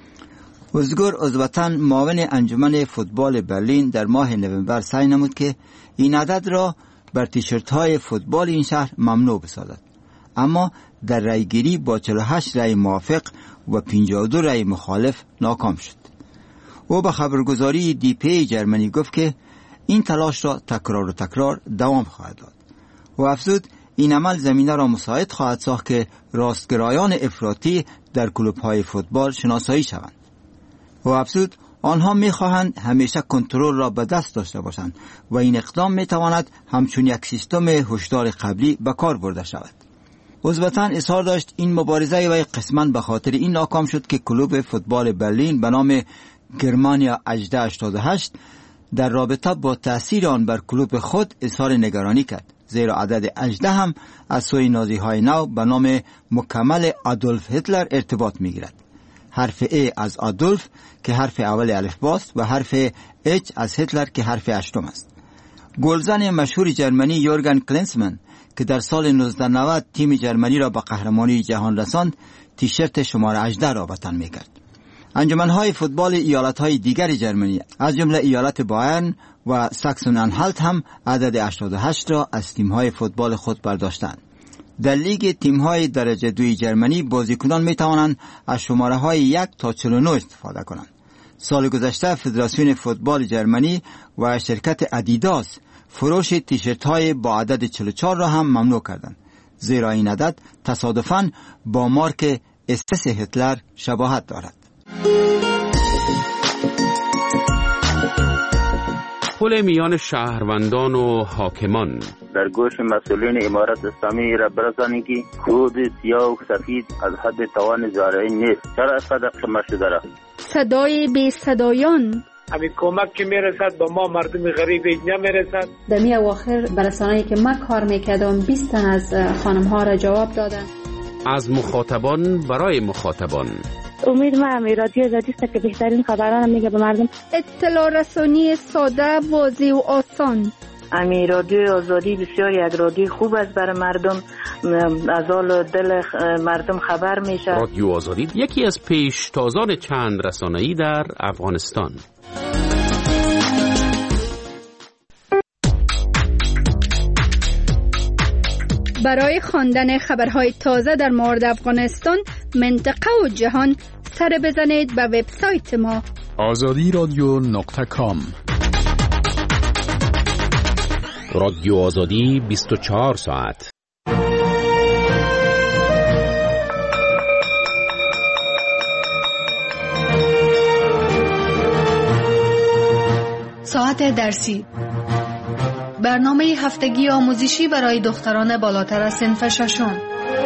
ازگور عضوتن معاون انجمن فوتبال برلین در ماه نوامبر سعی نمود که این عدد را بر تیشرت های فوتبال این شهر ممنوع بسازد، اما در رأیگیری با 48 رأی موافق و 52 رأی مخالف ناکام شد. او به خبرگزاری دیپی جرمنی گفت که این تلاش را تکرار دوام خواهد داد و افزود این عمل زمینه را مساعد خواهد ساخت که راستگرایان افراطی در کلوب‌های فوتبال شناسایی شوند. و افزود آنها می‌خواهند همیشه کنترل را به دست داشته باشند و این اقدام می‌تواند همچون یک سیستم هشدار قبلی به کار برده شود. عضوتن اظهار داشت این مبارزه و قسماً به خاطر این ناکام شد که کلوب فوتبال برلین به نام گرمانیا 88 در رابطه با تأثیر آن بر کلوب خود اظهار نگرانی کرد، زیرا عدد 18 هم از سوی نازی‌های نو به نام مکمل آدولف هیتلر ارتباط می‌گیرد. حرف A از آدولف که حرف اول الفباست و حرف H از هیتلر که حرف هشتم است. گلزن مشهور جرمنی یورگن کلینسمن که در سال 1990 تیم جرمنی را به قهرمانی جهان رساند، تیشرت شماره 18 را به تن می‌کرد. انجمن‌های فوتبال ایالت‌های دیگر جرمنی از جمله ایالت بایرن و ساکسون انهالت هم عدد 88 را از تیم‌های فوتبال خود برداشتند. در لیگ تیم‌های درجه دوی جرمنی بازیکنان می‌توانند از شماره‌های 1 تا 49 استفاده کنند. سال گذشته فدراسیون فوتبال جرمنی و شرکت ادیداس فروش تیشرت‌های با عدد 44 را هم ممنوع کردند، زیرا این عدد تصادفاً با مارک SS هیتلر شباهت دارد. پل میان شهروندان و حاکمان در گوش مسئولین امارت اسلامی را برسانی که خود سیاه و سفید از حد توان زارعی نیست. چرا از قدر شما شده را؟ صدای بی صدایان همین کمک که میرسد با ما مردم غریب نمیرسد. در می اواخر برسانه‌ای که من کار میکردم 20 تن از خانم ها را جواب دادن. از مخاطبان برای مخاطبان. امید ما رادیو آزادی است که بهترین خبران میگه به مردم. اطلاع رسانی ساده، واضح و آسان. رادیو آزادی بسیار یک رادیو خوب است برای مردم، از حال دل مردم خبر میشه. رادیو آزادی یکی از پیشتازان چند رسانه‌ای در افغانستان. برای خواندن خبرهای تازه در مورد افغانستان، منطقه و جهان، سر بزنید به وبسایت ما azadiradio.com. رادیو آزادی 24 ساعت. ساعت درسی، برنامه هفتگی آموزشی برای دختران بالاتر از صنف ششم.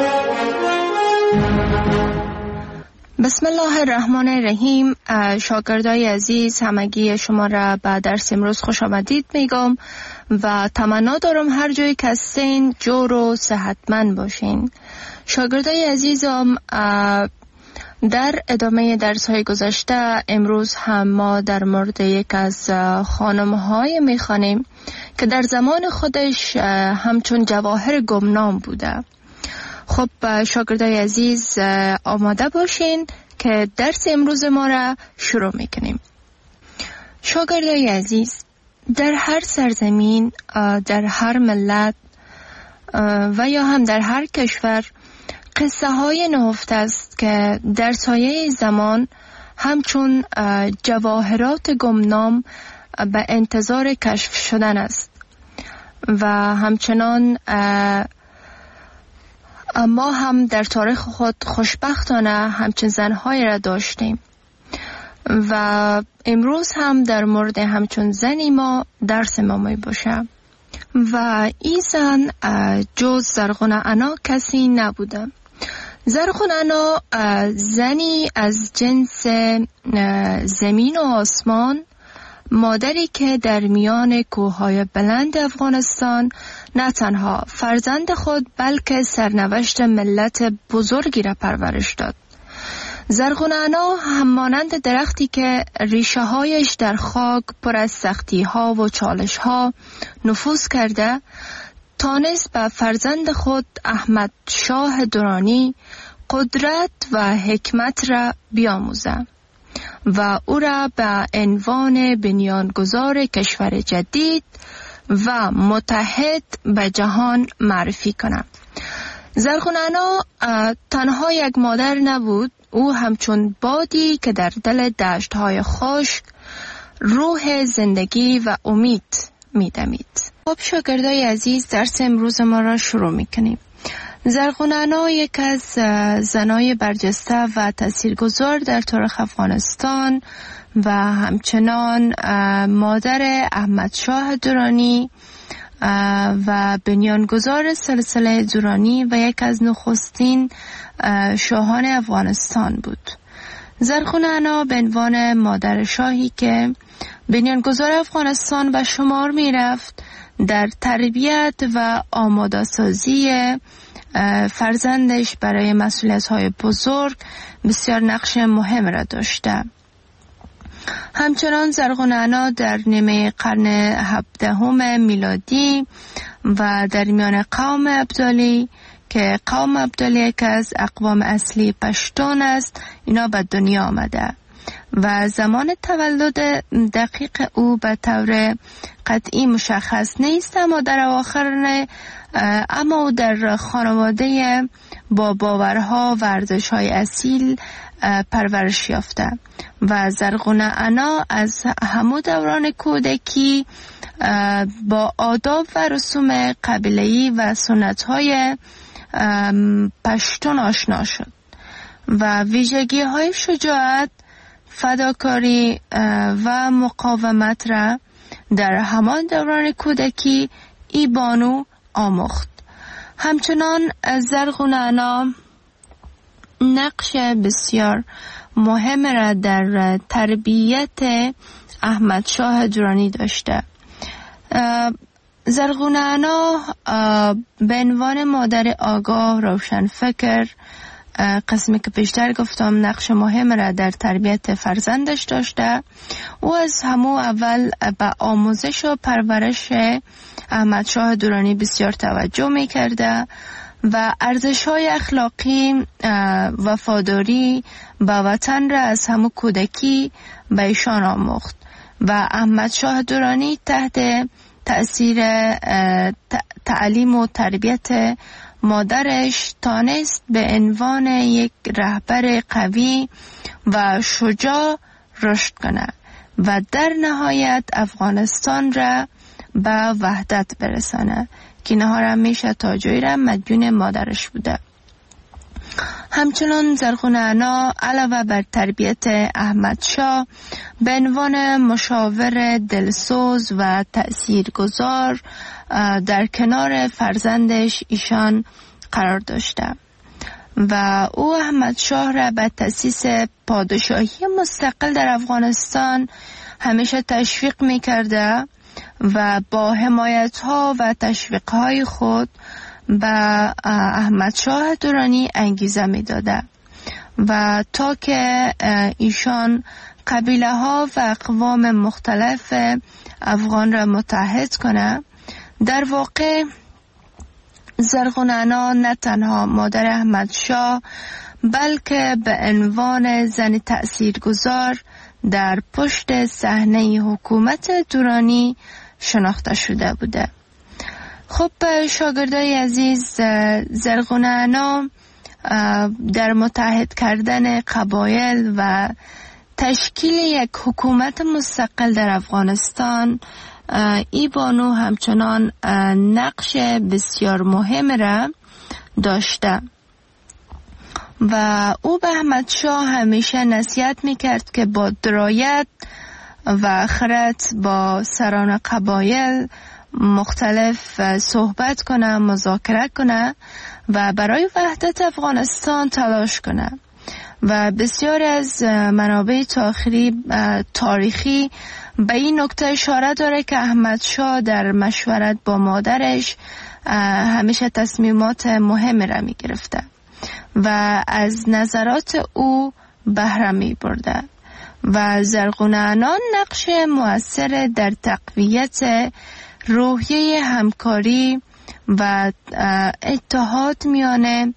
بسم الله الرحمن الرحیم. شاگردای عزیز، همگی شما را به درس امروز خوش آمدید میگم و تمنا دارم هر جایی که هستین جور و صحتمند باشین. شاگردای عزیزم، در ادامه درس های گذشته امروز هم ما در مورد یک از خانم های میخوانیم که در زمان خودش همچون جواهر گمنام بوده. خب شاگردای عزیز، آماده باشین که درس امروز ما را شروع میکنیم. شاگردای عزیز، در هر سرزمین، در هر ملت و یا هم در هر کشور قصه های نهفته است که در سایه زمان همچون جواهرات گمنام به انتظار کشف شدن است و همچنان ما هم در تاریخ خود خوشبختانه همچون زنهای را داشتیم و امروز هم در مورد همچون زنی ما درس ما می باشه و این زن جز زرغونه انا کسی نبوده. زرغونه انا زنی از جنس زمین و آسمان، مادری که در میان کوههای بلند افغانستان نه تنها فرزند خود بلکه سرنوشت ملت بزرگی را پرورش داد. زرغونه انا همانند درختی که ریشه هایش در خاک پر از سختی ها و چالش ها نفوذ کرده، تانست به فرزند خود احمد شاه درانی قدرت و حکمت را بیاموزه و او را به عنوان بنیانگذار کشور جدید و متحد به جهان معرفی کنه. زرغونه انا تنها یک مادر نبود، او همچون بادی که در دل دشت‌های خشک روح زندگی و امید می‌دمید. خب شاگردای عزیز، درس امروز ما را شروع می‌کنیم. زرغونه انا یک از زنای برجسته و تاثیرگذار در تاریخ افغانستان و همچنان مادر احمد شاه درانی و بنیانگذار سلسله درانی و یک از نخستین شاهان افغانستان بود. زرغونه انا به عنوان مادر شاهی که بنیانگذار افغانستان به شمار می رفت، در تربیت و آماده سازی فرزندش برای مسئولیت‌های بزرگ بسیار نقش مهم را داشته. همچنان زرغونه انا در نیمه قرن 17 میلادی و در میان قوم ابدالی که قوم ابدالی یک از اقوام اصلی پشتون است، اینا به دنیا آمده و زمان تولد دقیق او به طور قطعی مشخص نیست، اما در اواخر اما او در خانواده با باورها و ارزش‌های اصیل پرورش یافته و زرغونه انا از همون دوران کودکی با آداب و رسوم قبیله‌ای و سنت‌های پشتون آشنا شد و ویژگی‌های شجاعت، فداکاری و مقاومت را در همان دوران کودکی ای بانو آموخت. همچنان زرغونه انا نقش بسیار مهم را در تربیت احمد شاه درانی داشته. زرغونه انا به عنوان مادر آگاه، روشن فکر، قسمی که پیشتر گفتم نقش مهم را در تربیت فرزندش داشته. او از همو اول به آموزش و پرورش احمد شاه درانی بسیار توجه می کرده و ارزش‌های اخلاقی، وفاداری به وطن را از همو کودکی به ایشان آموخت و احمد شاه درانی تحت تأثیر تعلیم و تربیت مادرش تانست به عنوان یک رهبر قوی و شجاع رشد کنه و در نهایت افغانستان را به وحدت برسانه که نهار همیشه تاجوی را مدیون مادرش بوده. همچنان زرغونه انا علاوه بر تربیت احمد شاه به عنوان مشاور دلسوز و تأثیرگذار در کنار فرزندش ایشان قرار داشته و او احمد شاه را به تأسیس پادشاهی مستقل در افغانستان همیشه تشویق می کرده و با حمایت ها و تشویق های خود به احمد شاه درانی انگیزه می داده و تا که ایشان قبیله ها و اقوام مختلف افغان را متحد کنه. در واقع زرغونه انا نه تنها مادر احمد شاه بلکه به عنوان زن تأثیرگذار در پشت صحنه حکومت درانی شناخته شده بوده. خب شاگردای عزیز، زرغونه انا در متحد کردن قبایل و تشکیل یک حکومت مستقل در افغانستان ای بانو همچنان نقش بسیار مهم را داشته و او به احمد شاه همیشه نصیحت میکرد که با درایت و خرد با سران قبایل مختلف صحبت کنه، مذاکره کنه و برای وحدت افغانستان تلاش کنه و بسیاری از منابع تاریخی به این نکته اشاره داره که احمد شاه در مشورت با مادرش همیشه تصمیمات مهم را می گرفته و از نظرات او بهره می برده و زرغونه انا نقش مؤثر در تقویت روحیه همکاری و اتحاد میان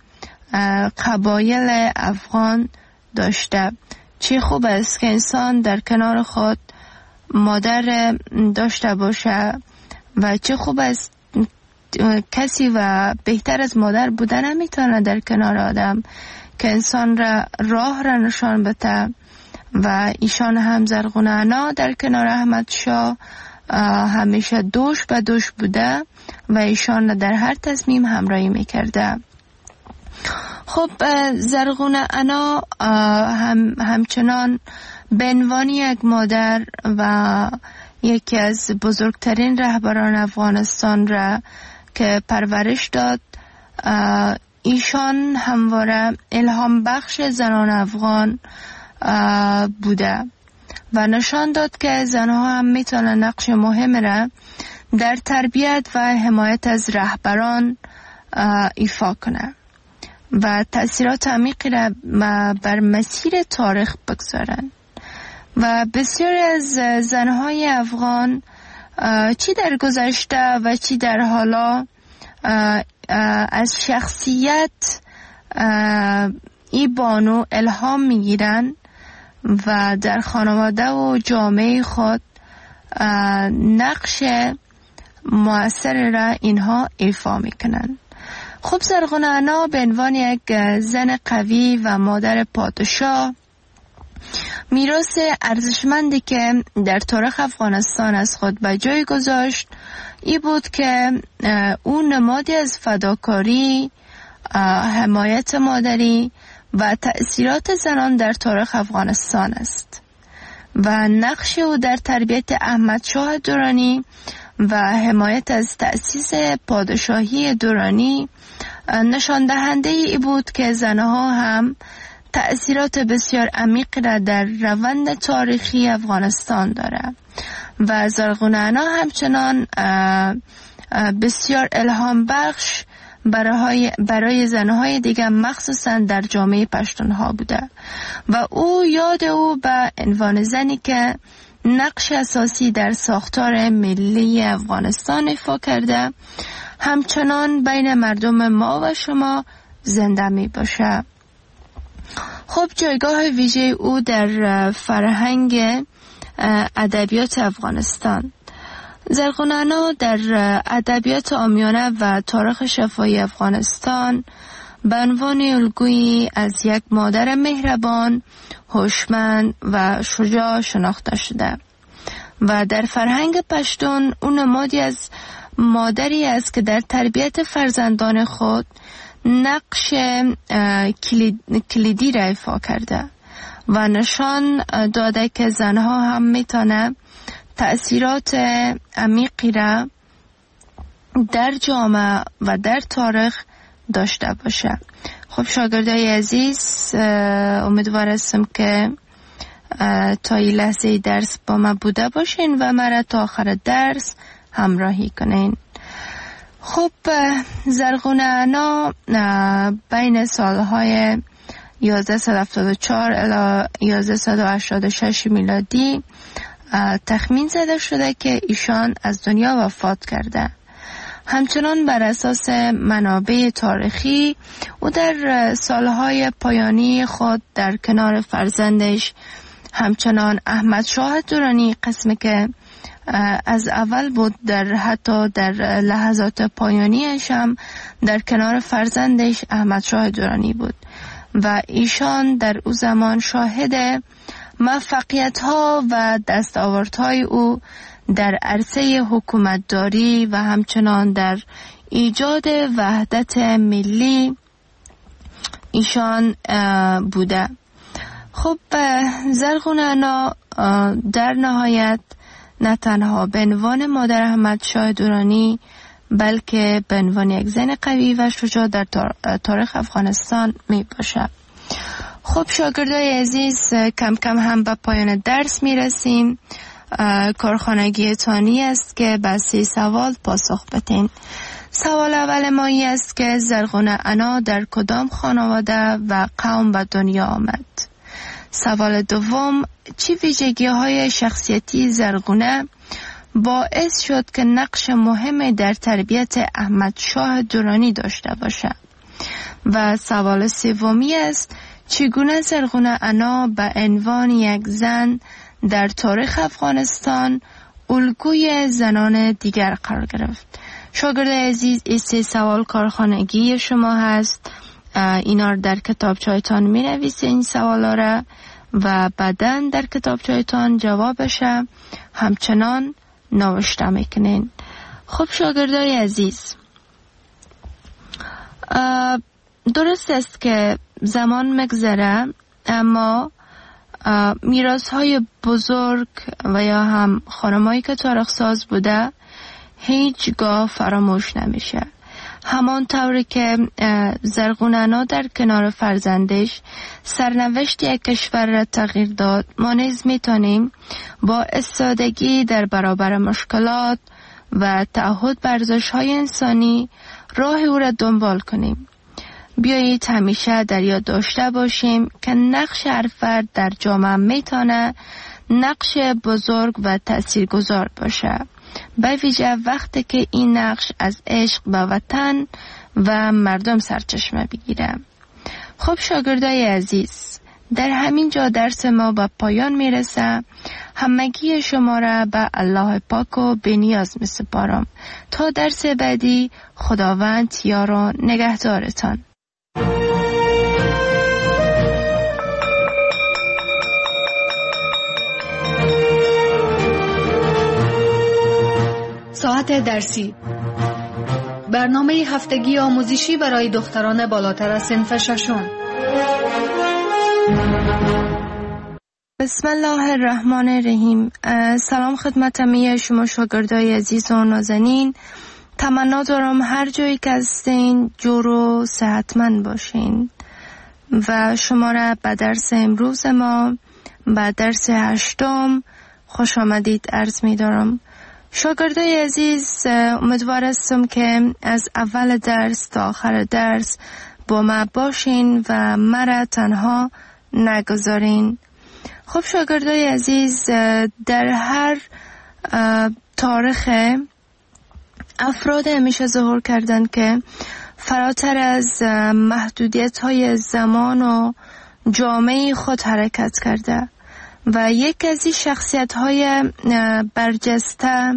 قبایل افغان داشته. چه خوب است که انسان در کنار خود مادر داشته باشه و چه خوب است کسی و بهتر از مادر بودن نمیتونه در کنار آدم که انسان را راه را نشان بده و ایشان هم زرغونه انا در کنار احمد شاه همیشه دوش به دوش بوده و ایشان در هر تصمیم همراهی میکرده. خب زرغونه انا همچنان به عنوان یک مادر و یکی از بزرگترین رهبران افغانستان را که پرورش داد، ایشان همواره الهام بخش زنان افغان بوده و نشان داد که زنها هم میتونن نقش مهم را در تربیت و حمایت از رهبران ایفا کنه و تأثیرات عمیقی را بر مسیر تاریخ بگذارن و بسیاری از زنهای افغان چی در گذشته و چی در حالا از شخصیت ای بانو الهام میگیرن و در خانواده و جامعه خود نقش مؤثر را اینها ایفا میکنن. خب زرغونه انا به عنوان یک زن قوی و مادر پادشاه میراث ارزشمندی که در تاریخ افغانستان از خود به جای گذاشت ای بود که او نمادی از فداکاری، حمایت مادری و تأثیرات زنان در تاریخ افغانستان است و نقش او در تربیت احمد شاه درانی و حمایت از تأسیس پادشاهی درانی نشان دهنده ای بود که زنها هم تأثیرات بسیار عمیق را در روند تاریخی افغانستان داره و زرغونه انا همچنان بسیار الهام بخش برای زنهای دیگر مخصوصا در جامعه پشتونها بوده و یاد او به عنوان زنی که نقش اساسی در ساختار ملی افغانستان ایفا کرده همچنان بین مردم ما و شما زنده می باشه. خب جایگاه ویژه او در فرهنگ ادبیات افغانستان. زرغون انا در ادبیات عامیانه و تاریخ شفاهی افغانستان به عنوان الگویی از یک مادر مهربان، هوشمند و شجاع شناخته شده و در فرهنگ پشتون او نمادی از مادری است که در تربیت فرزندان خود نقش کلیدی را ایفا کرده و نشان داده که زنها هم میتونه تأثیرات عمیقی را در جامعه و در تاریخ داشته باشه. خب شاگردای عزیز، امیدوار هستم که تا این لحظه درس با ما بوده باشین و مرا تا آخر درس همراهی کنین. خب زرغون انا بین سالهای 1174 الی 1186 میلادی تخمین زده شده که ایشان از دنیا وفات کرده. همچنان بر اساس منابع تاریخی او در سالهای پایانی خود در کنار فرزندش همچنان احمد شاه درانی، قسمی که از اول بود، حتی در لحظات پایانیش هم در کنار فرزندش احمد شاه درانی بود و ایشان در او زمان شاهد موفقیت‌ها و دستاوردهای او در عرصه حکومتداری و همچنان در ایجاد وحدت ملی ایشان بوده. خب زرغون انا در نهایت نه تنها به عنوان مادر احمد شاه درانی بلکه به عنوان یک زن قوی و شجاع در تاریخ افغانستان می باشد. خب شاگردای عزیز، کم کم هم به پایان درس می رسیم. کارخانگی تانی است که به 3 سوال پاسخ بدین. سوال اول ما این است که زرغون انا در کدام خانواده و قوم به دنیا آمد؟ سوال دوم، چه ویژگی‌های شخصیتی زرغونه باعث شد که نقش مهم در تربیت احمد شاه درانی داشته باشد؟ و سوال سومی است، چگونه زرغون انا به عنوان یک زن در تاریخ افغانستان الگوی زنان دیگر قرار گرفت؟ شاگرد عزیز، این 3 سوال کارخانگی شما هست. اینا رو در کتابچه‌تان می نویسید این سوالا را و بعداً در کتابچه‌تان جوابش همچنان نوشته میکنین. خب شاگردای عزیز، درست است که زمان مگذره اما میراث‌های بزرگ و یا هم خانمایی که تاریخ ساز بوده هیچگاه فراموش نمیشه. همان طوری که زرغون انا در کنار فرزندش سرنوشت یک کشور را تغییر داد، ما نیز میتونیم با استادگی در برابر مشکلات و تعهد بر ارزش‌های انسانی راه او را دنبال کنیم. بیایید همیشه در یاد داشته باشیم که نقش هر فرد در جامعه میتونه نقش بزرگ و تاثیرگذار باشه، به ویژه وقتی که این نقش از عشق به وطن و مردم سرچشمه بگیره. خب شاگردای عزیز، در همین جا درس ما به پایان میرسه. همگی شما را به الله پاک و بی‌نیاز میسپارم. تا درس بعدی، خداوند یار و نگهدارتان. ساعت درسی، برنامه هفتگی آموزشی برای دختران بالاتر از صنف ششم. بسم الله الرحمن الرحیم. سلام خدمت همه شما شاگردای عزیز و نازنین. تمنا دارم هر جایی که هستین جور و صحتمند باشین و شما را به درس امروز ما، به درس 8 خوش آمدید عرض می دارم. شاگردای عزیز، امیدوار هستم که از اول درس تا آخر درس با ما باشین و مرا تنها نگذارین. خب شاگردای عزیز، در هر تاریخ افراد همیشه ظهور کردند که فراتر از محدودیت های زمان و جامعه خود حرکت کرده و یک از این شخصیت های برجسته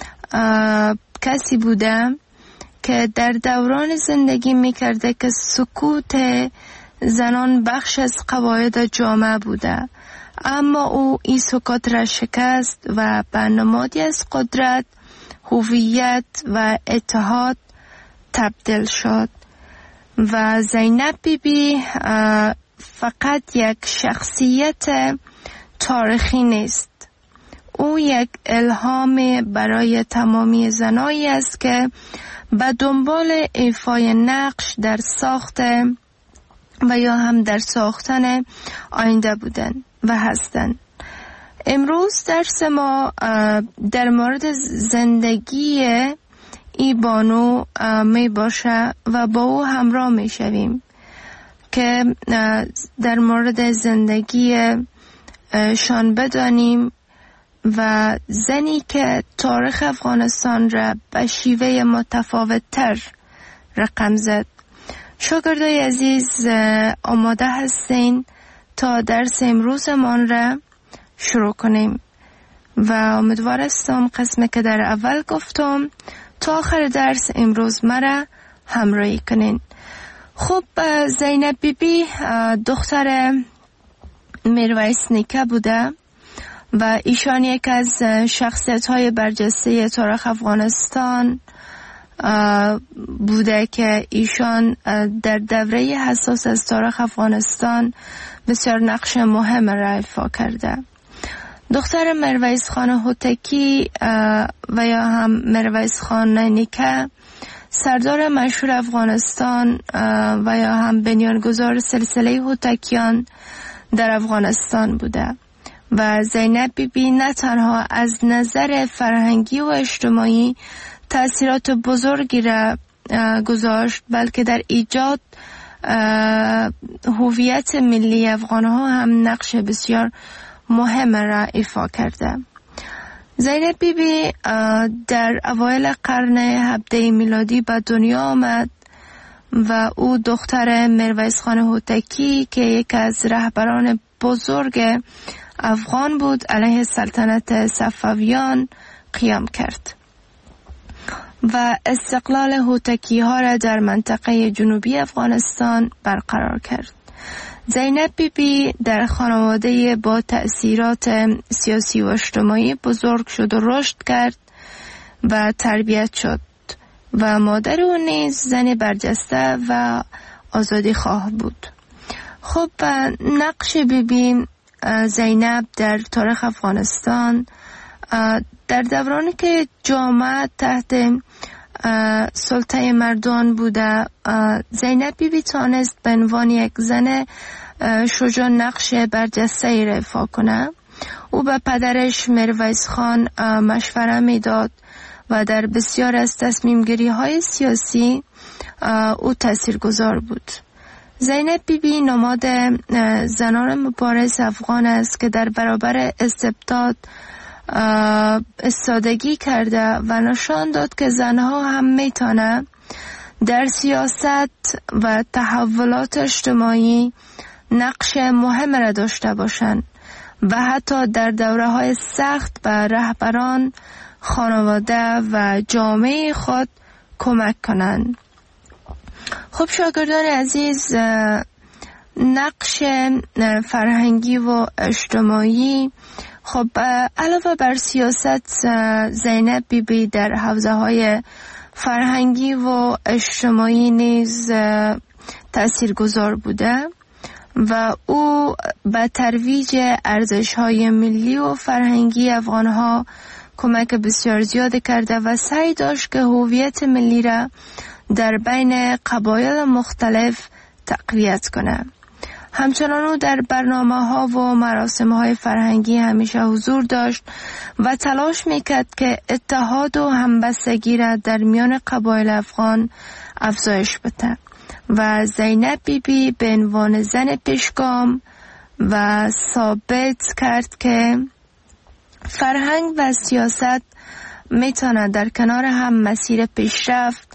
کسی بوده که در دوران زندگی میکرده که سکوت زنان بخش از قواعد جامعه بوده، اما او این سکوت را شکست و به نمادی از قدرت، هویت و اتحاد تبدیل شد. و زینب بیبی فقط یک شخصیت تاریخی نیست، او یک الهام برای تمامی زنایی است که به دنبال ایفای نقش در ساخت و یا هم در ساختن آینده بودند و هستند. امروز درس ما در مورد زندگی ای بانو می باشه و با او همراه می شویم که در مورد زندگی شان بدانیم و زنی که تاریخ افغانستان را به شیوه متفاوت تر رقم زد. شاگردای عزیز، آماده هستین تا درس امروزمان را شروع کنیم و امیدوار هستم قسمی که در اول گفتم تا آخر درس امروز مرا همراهی کنین. خب زینب بیبی دختر میرویس نیکه بوده و ایشان یک از شخصیت های برجسته تاریخ افغانستان بوده که ایشان در دوره حساس از تاریخ افغانستان بسیار نقش مهم را ایفا کرده. دختر میرویس خان هوتکی و یا هم میرویس خان نیکه سردار مشهور افغانستان و یا هم بنیانگذار سلسله هوتکیان در افغانستان بوده و زینب بیبی نه تنها از نظر فرهنگی و اجتماعی تأثیرات بزرگی را گذاشت، بلکه در ایجاد هویت ملی افغانها هم نقش بسیار مهم را ایفا کرده. زینب بیبی در اوایل قرن 17 میلادی به دنیا آمد و او دختر میرویس خان هوتکی که یک از رهبران بزرگ افغان بود علیه سلطنت صفویان قیام کرد و استقلال هوتکی ها را در منطقه جنوبی افغانستان برقرار کرد. زینب بیبی در خانواده با تأثیرات سیاسی و اجتماعی بزرگ شد و رشد کرد و تربیت شد و مادر او نیز زن برجسته و آزادی خواه بود. خب نقش بیبی زینب در تاریخ افغانستان در دورانی که جامعه تحت سلطه مردان بوده، زینب بیبی تانست به عنوان یک زن شجاع نقش برجسته ای را ایفا کنه. او به پدرش میرویس خان مشوره میداد و در بسیار از تصمیم گیری های سیاسی او تاثیرگذار بود. زینب بیبی نماد زنان مبارز افغان است که در برابر استبداد استادگی کرده و نشان داد که زنها هم میتونه در سیاست و تحولات اجتماعی نقش مهم را داشته باشند و حتی در دوره‌های سخت به رهبران، خانواده و جامعه خود کمک کنند. خب شاگردان عزیز، نقش فرهنگی و اجتماعی، خب علاوه بر سیاست، زینب بیبی در حوزه‌های فرهنگی و اجتماعی نیز تاثیرگذار بوده و او به ترویج ارزش‌های ملی و فرهنگی افغان‌ها کمک بسیار زیاد کرده و سعی داشت که هویت ملی را در بین قبایل مختلف تقویت کنه. همچنان او در برنامه‌ها و مراسم‌های فرهنگی همیشه حضور داشت و تلاش می‌کرد که اتحاد و همبستگی را در میان قبایل افغان افزایش بده و زینب بیبی به عنوان زن پیشگام و ثابت کرد که فرهنگ و سیاست میتونه در کنار هم مسیر پیشرفت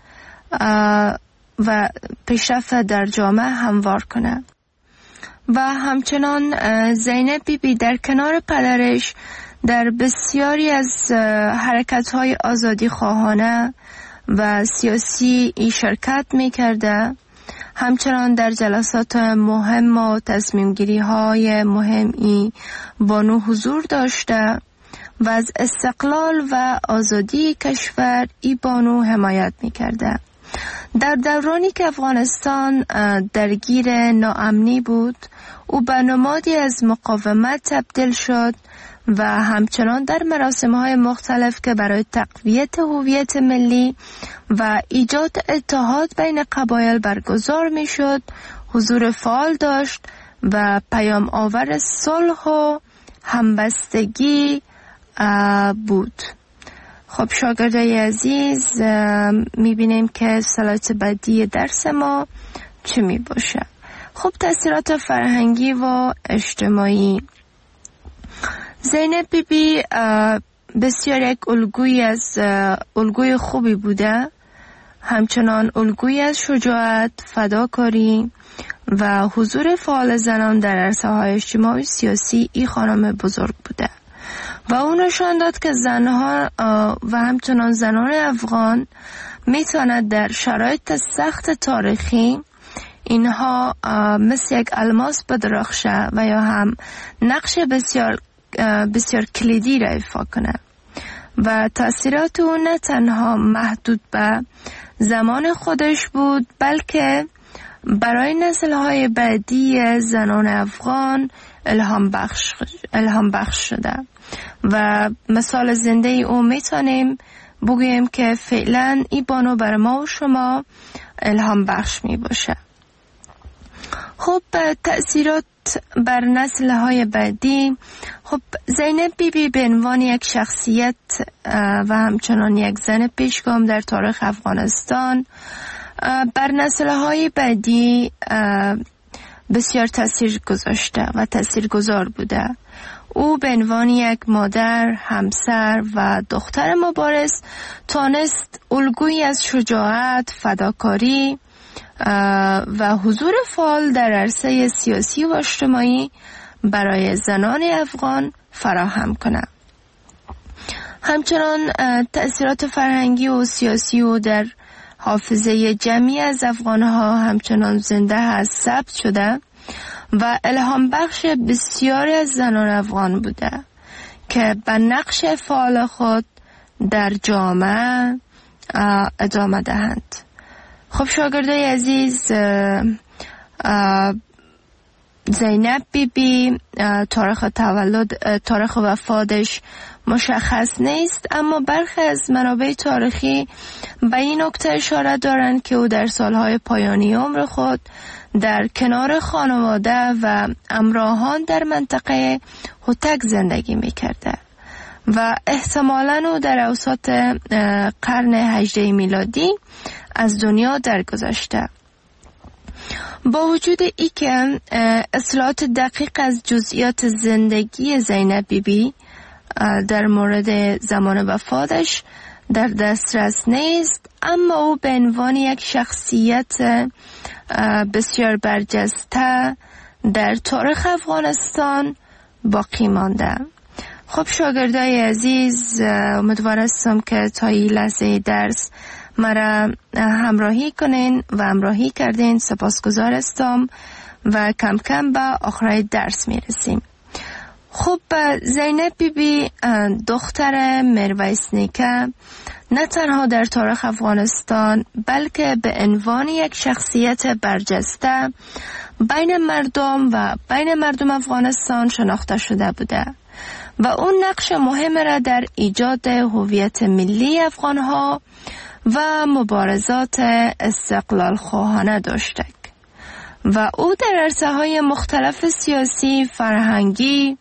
و پیشرفت در جامعه هموار کنه. و همچنان زینب بیبی در کنار پدرش در بسیاری از حرکت‌های آزادی خواهانه و سیاسی شرکت می‌کرده. همچنان در جلسات مهم و تصمیم‌گیری‌های مهمی بانو حضور داشته و از استقلال و آزادی کشور ای بانو حمایت می‌کرده. در دورانی که افغانستان درگیر ناامنی بود، او به نمادی از مقاومت تبدیل شد و همچنان در مراسم‌های مختلف که برای تقویت هویت ملی و ایجاد اتحاد بین قبایل برگزار می‌شد حضور فعال داشت و پیام آور صلح و همبستگی بود. خب شاگردای عزیز، می‌بینیم که سلایت بعدی درس ما چه می‌باشه. خب تأثیرات فرهنگی و اجتماعی. زینب بیبی بسیار یک الگوی خوبی بوده، همچنان الگوی از شجاعت، فداکاری و حضور فعال زنان در عرصه‌های اجتماعی سیاسی ای خانم بزرگ بوده و اون نشان داد که زنها و همچنان زنان افغان میتواند در شرایط سخت تاریخی اینها مثل یک الماس بدرخشه و یا هم نقش بسیار کلیدی را ایفا کنه و تأثیرات اون نه تنها محدود به زمان خودش بود، بلکه برای نسل‌های بعدی زنان افغان الهام بخش شده و مثال زنده او میتونیم بگوییم که فعلا این بانو بر ما و شما الهام بخش می باشه. خب تأثیرات بر نسل‌های بعدی. خب زینب بیبی به عنوان یک شخصیت و همچنان یک زن پیشگام در تاریخ افغانستان بر نسل‌های بعدی بسیار تأثیر گذاشته و تأثیرگذار بوده. او به عنوان یک مادر، همسر و دختر مبارز تانست الگویی از شجاعت، فداکاری و حضور فعال در عرصه سیاسی و اجتماعی برای زنان افغان فراهم کند. همچنان تأثیرات فرهنگی و سیاسی او در حافظه جمعی از افغانها همچنان زنده هست، ثبت شده و الهام بخش بسیاری از زنان افغان بوده که به نقش فعال خود در جامعه ادامه دهند. خب شاگردای عزیز، زینب بیبی تاریخ وفاتش مشخص نیست، اما برخی از منابع تاریخی به این نکته اشاره دارند که او در سالهای پایانی عمر خود در کنار خانواده و همراهان در منطقه هوتک زندگی می‌کرده و احتمالاً او در اوسط قرن 18 میلادی از دنیا درگذشته. با وجود ای که اطلاعات دقیق از جزئیات زندگی زینب بیبی در مورد زمان وفاتش در دسترس نیست، اما او به عنوان یک شخصیت بسیار برجسته در تاریخ افغانستان باقی مانده. خب شاگردای عزیز، امیدوار هستم که تا این لحظه درس مرا همراهی کنین و همراهی کردین. سپاسگزار هستم و کم کم به آخرای درس میرسیم. خب زینب بیبی دختر میرویس نیکه نه تنها در تاریخ افغانستان بلکه به عنوان یک شخصیت برجسته بین مردم افغانستان شناخته شده بوده و اون نقش مهم را در ایجاد هویت ملی افغانها و مبارزات استقلال خواهانه داشته و او در عرصه‌های مختلف سیاسی، فرهنگی،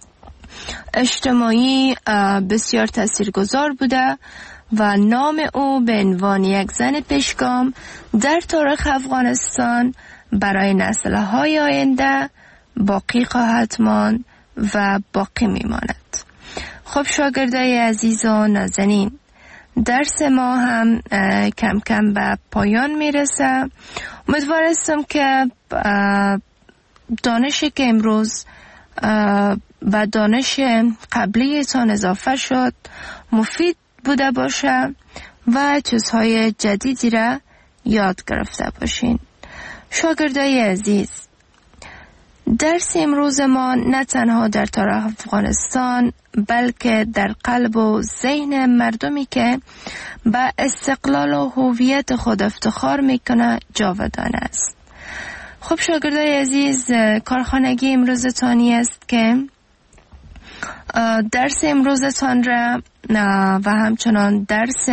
اجتماعی بسیار تاثیرگذار بوده و نام او به عنوان یک زن پیشگام در تاریخ افغانستان برای نسل‌های آینده باقی خواهد ماند و باقی میماند. خب شاگردای عزیز و نازنین، درس ما هم کم کم به پایان میرسه. امیدوار هستم که دانشی که امروز و دانش قبلیتان اضافه شد مفید بوده باشه و چیزهای جدیدی را یاد گرفته باشین. شاگردای عزیز، درس امروز ما نه تنها در تاریخ افغانستان بلکه در قلب و ذهن مردمی که به استقلال و هویت خود افتخار میکنه جاودان است. خب شاگردای عزیز، کارخانگی امروزتانی است که درس امروزتان را و همچنان درس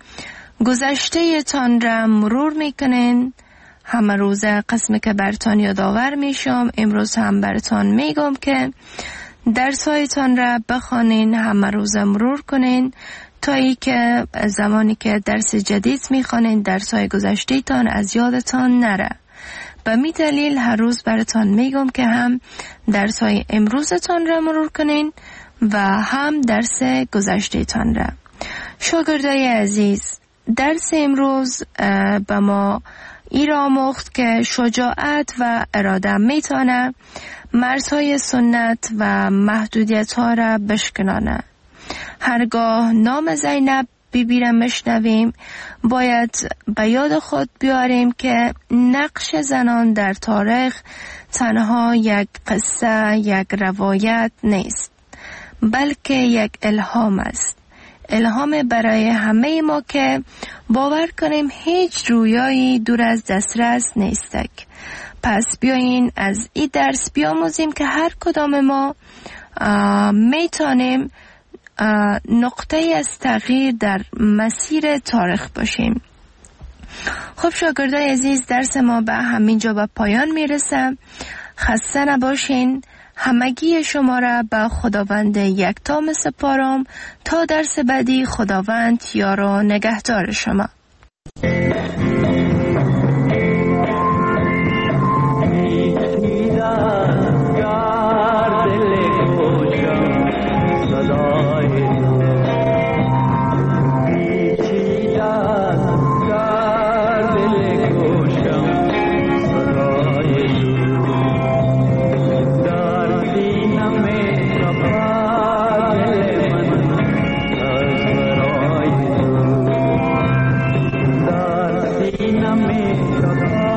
گذشته تان را مرور میکنین. همه روز قسمی که برتان یادآور میشم، امروز هم برتان میگم که درسایتان را بخوانین، همه روز مرور کنین تا ای که زمانی که درس جدید میخوانین درسای گذشته تان از یادتان نره. به می دلیل هر روز برتان میگم که هم درسای امروزتان را مرور کنین و هم درس گذشته تان را. شاگردای عزیز، درس امروز به ما ای را آموخت که شجاعت و اراده میتونه مرزهای سنت و محدودیت ها را بشکنانه. هرگاه نام زینب بیبی را مشنویم باید به یاد خود بیاریم که نقش زنان در تاریخ تنها یک قصه، یک روایت نیست، بلکه یک الهام است. الهام برای همه ما که باور کنیم هیچ رویایی دور از دسترس نیستک. پس بیایین از این درس بیاموزیم که هر کدام ما میتونیم نقطه از تغییر در مسیر تاریخ باشیم. خب شاگردای عزیز، درس ما به همینجا به پایان میرسه. خسته نباشین. همگی شما را به خداوند یکتا میسپارم تا درس بعدی. خداوند یار و نگهدار شما. Name